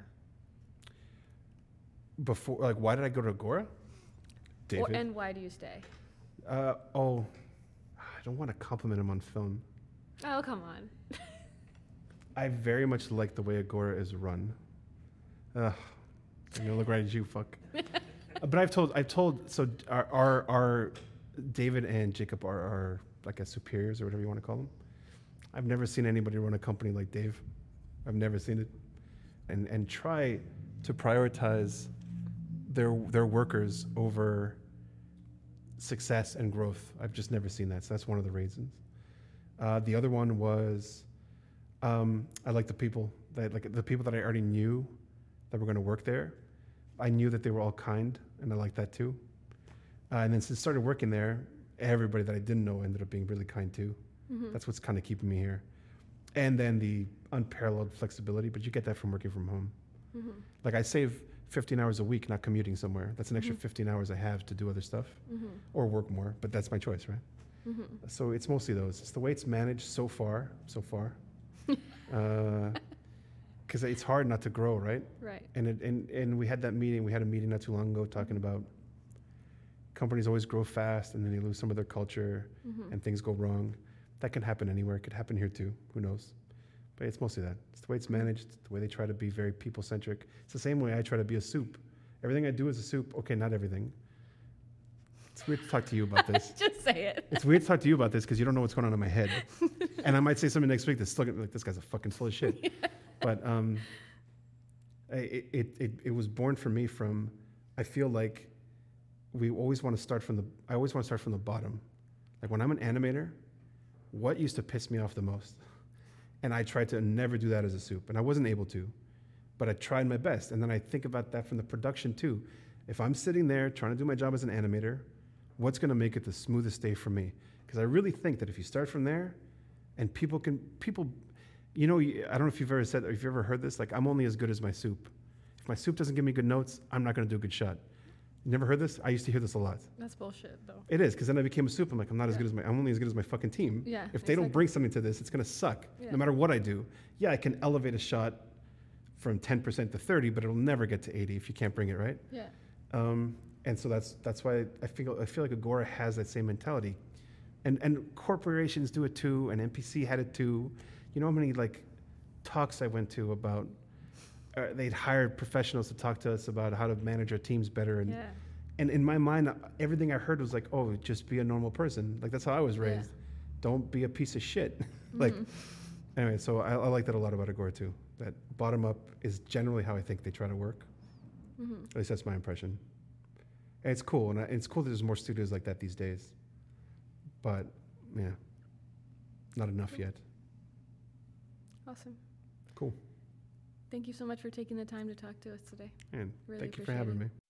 Before, like, why did I go to Agora? David. And why do you stay? I don't want to compliment him on film. Oh, come on. I very much like the way Agora is run. I'm gonna look right at you, fuck. But I've told. So our David and Jacob are like as superiors or whatever you want to call them. I've never seen anybody run a company like Dave. I've never seen it, and try to prioritize their workers over success and growth. I've just never seen that. So that's one of the reasons. The other one was I like the people that I already knew that were going to work there. I knew that they were all kind, and I liked that too. And then since I started working there, everybody that I didn't know ended up being really kind too. That's what's kind of keeping me here. And then the unparalleled flexibility, but you get that from working from home. Like I save 15 hours a week not commuting somewhere. That's an extra Mhm. 15 hours I have to do other stuff Mm-hmm. or work more, but that's my choice, right? Mm-hmm. So it's mostly those. It's the way it's managed so far. Because it's hard not to grow, right? Right. And we had that meeting. We had a meeting not too long ago talking about companies always grow fast and then they lose some of their culture Mm-hmm. and things go wrong. That can happen anywhere. It could happen here too. Who knows? But it's mostly that. It's the way it's managed, the way they try to be very people-centric. It's the same way I try to be a soup. Everything I do is a soup. Okay, not everything. It's weird to talk to you about this. Just say it. It's weird to talk to you about this because you don't know what's going on in my head. And I might say something next week that's still gonna be like, this guy's a fucking full of shit. Yeah. But it was born for me from, I feel like I always want to start from the bottom. Like when I'm an animator, what used to piss me off the most? And I tried to never do that as a soup, and I wasn't able to, but I tried my best. And then I think about that from the production too. If I'm sitting there trying to do my job as an animator, what's going to make it the smoothest day for me? Because I really think that if you start from there, and people, you know, I don't know if you've ever heard this, like I'm only as good as my soup. If my soup doesn't give me good notes, I'm not going to do a good shot. You never heard this? I used to hear this a lot. That's bullshit, though. It is, because then I became a soup. I'm like, I'm only as good as my fucking team. Yeah, If they don't exactly. bring something to this, it's going to suck. Yeah. No matter what I do. Yeah, I can elevate a shot from 10% to 30, but it'll never get to 80 if you can't bring it, right? Yeah. And so that's why I feel like Agora has that same mentality. And corporations do it too, and NPC had it too. You know how many like talks I went to about they'd hired professionals to talk to us about how to manage our teams better, and Yeah. and in my mind, everything I heard was like, oh, just be a normal person. Like that's how I was raised. Don't be a piece of shit. Like anyway, so I like that a lot about Agora too. That bottom up is generally how I think they try to work. Mm-hmm. At least that's my impression. And it's cool, and it's cool that there's more studios like that these days. But yeah, not enough yet. Awesome. Cool. Thank you so much for taking the time to talk to us today. And Really thank you for appreciate having it. me.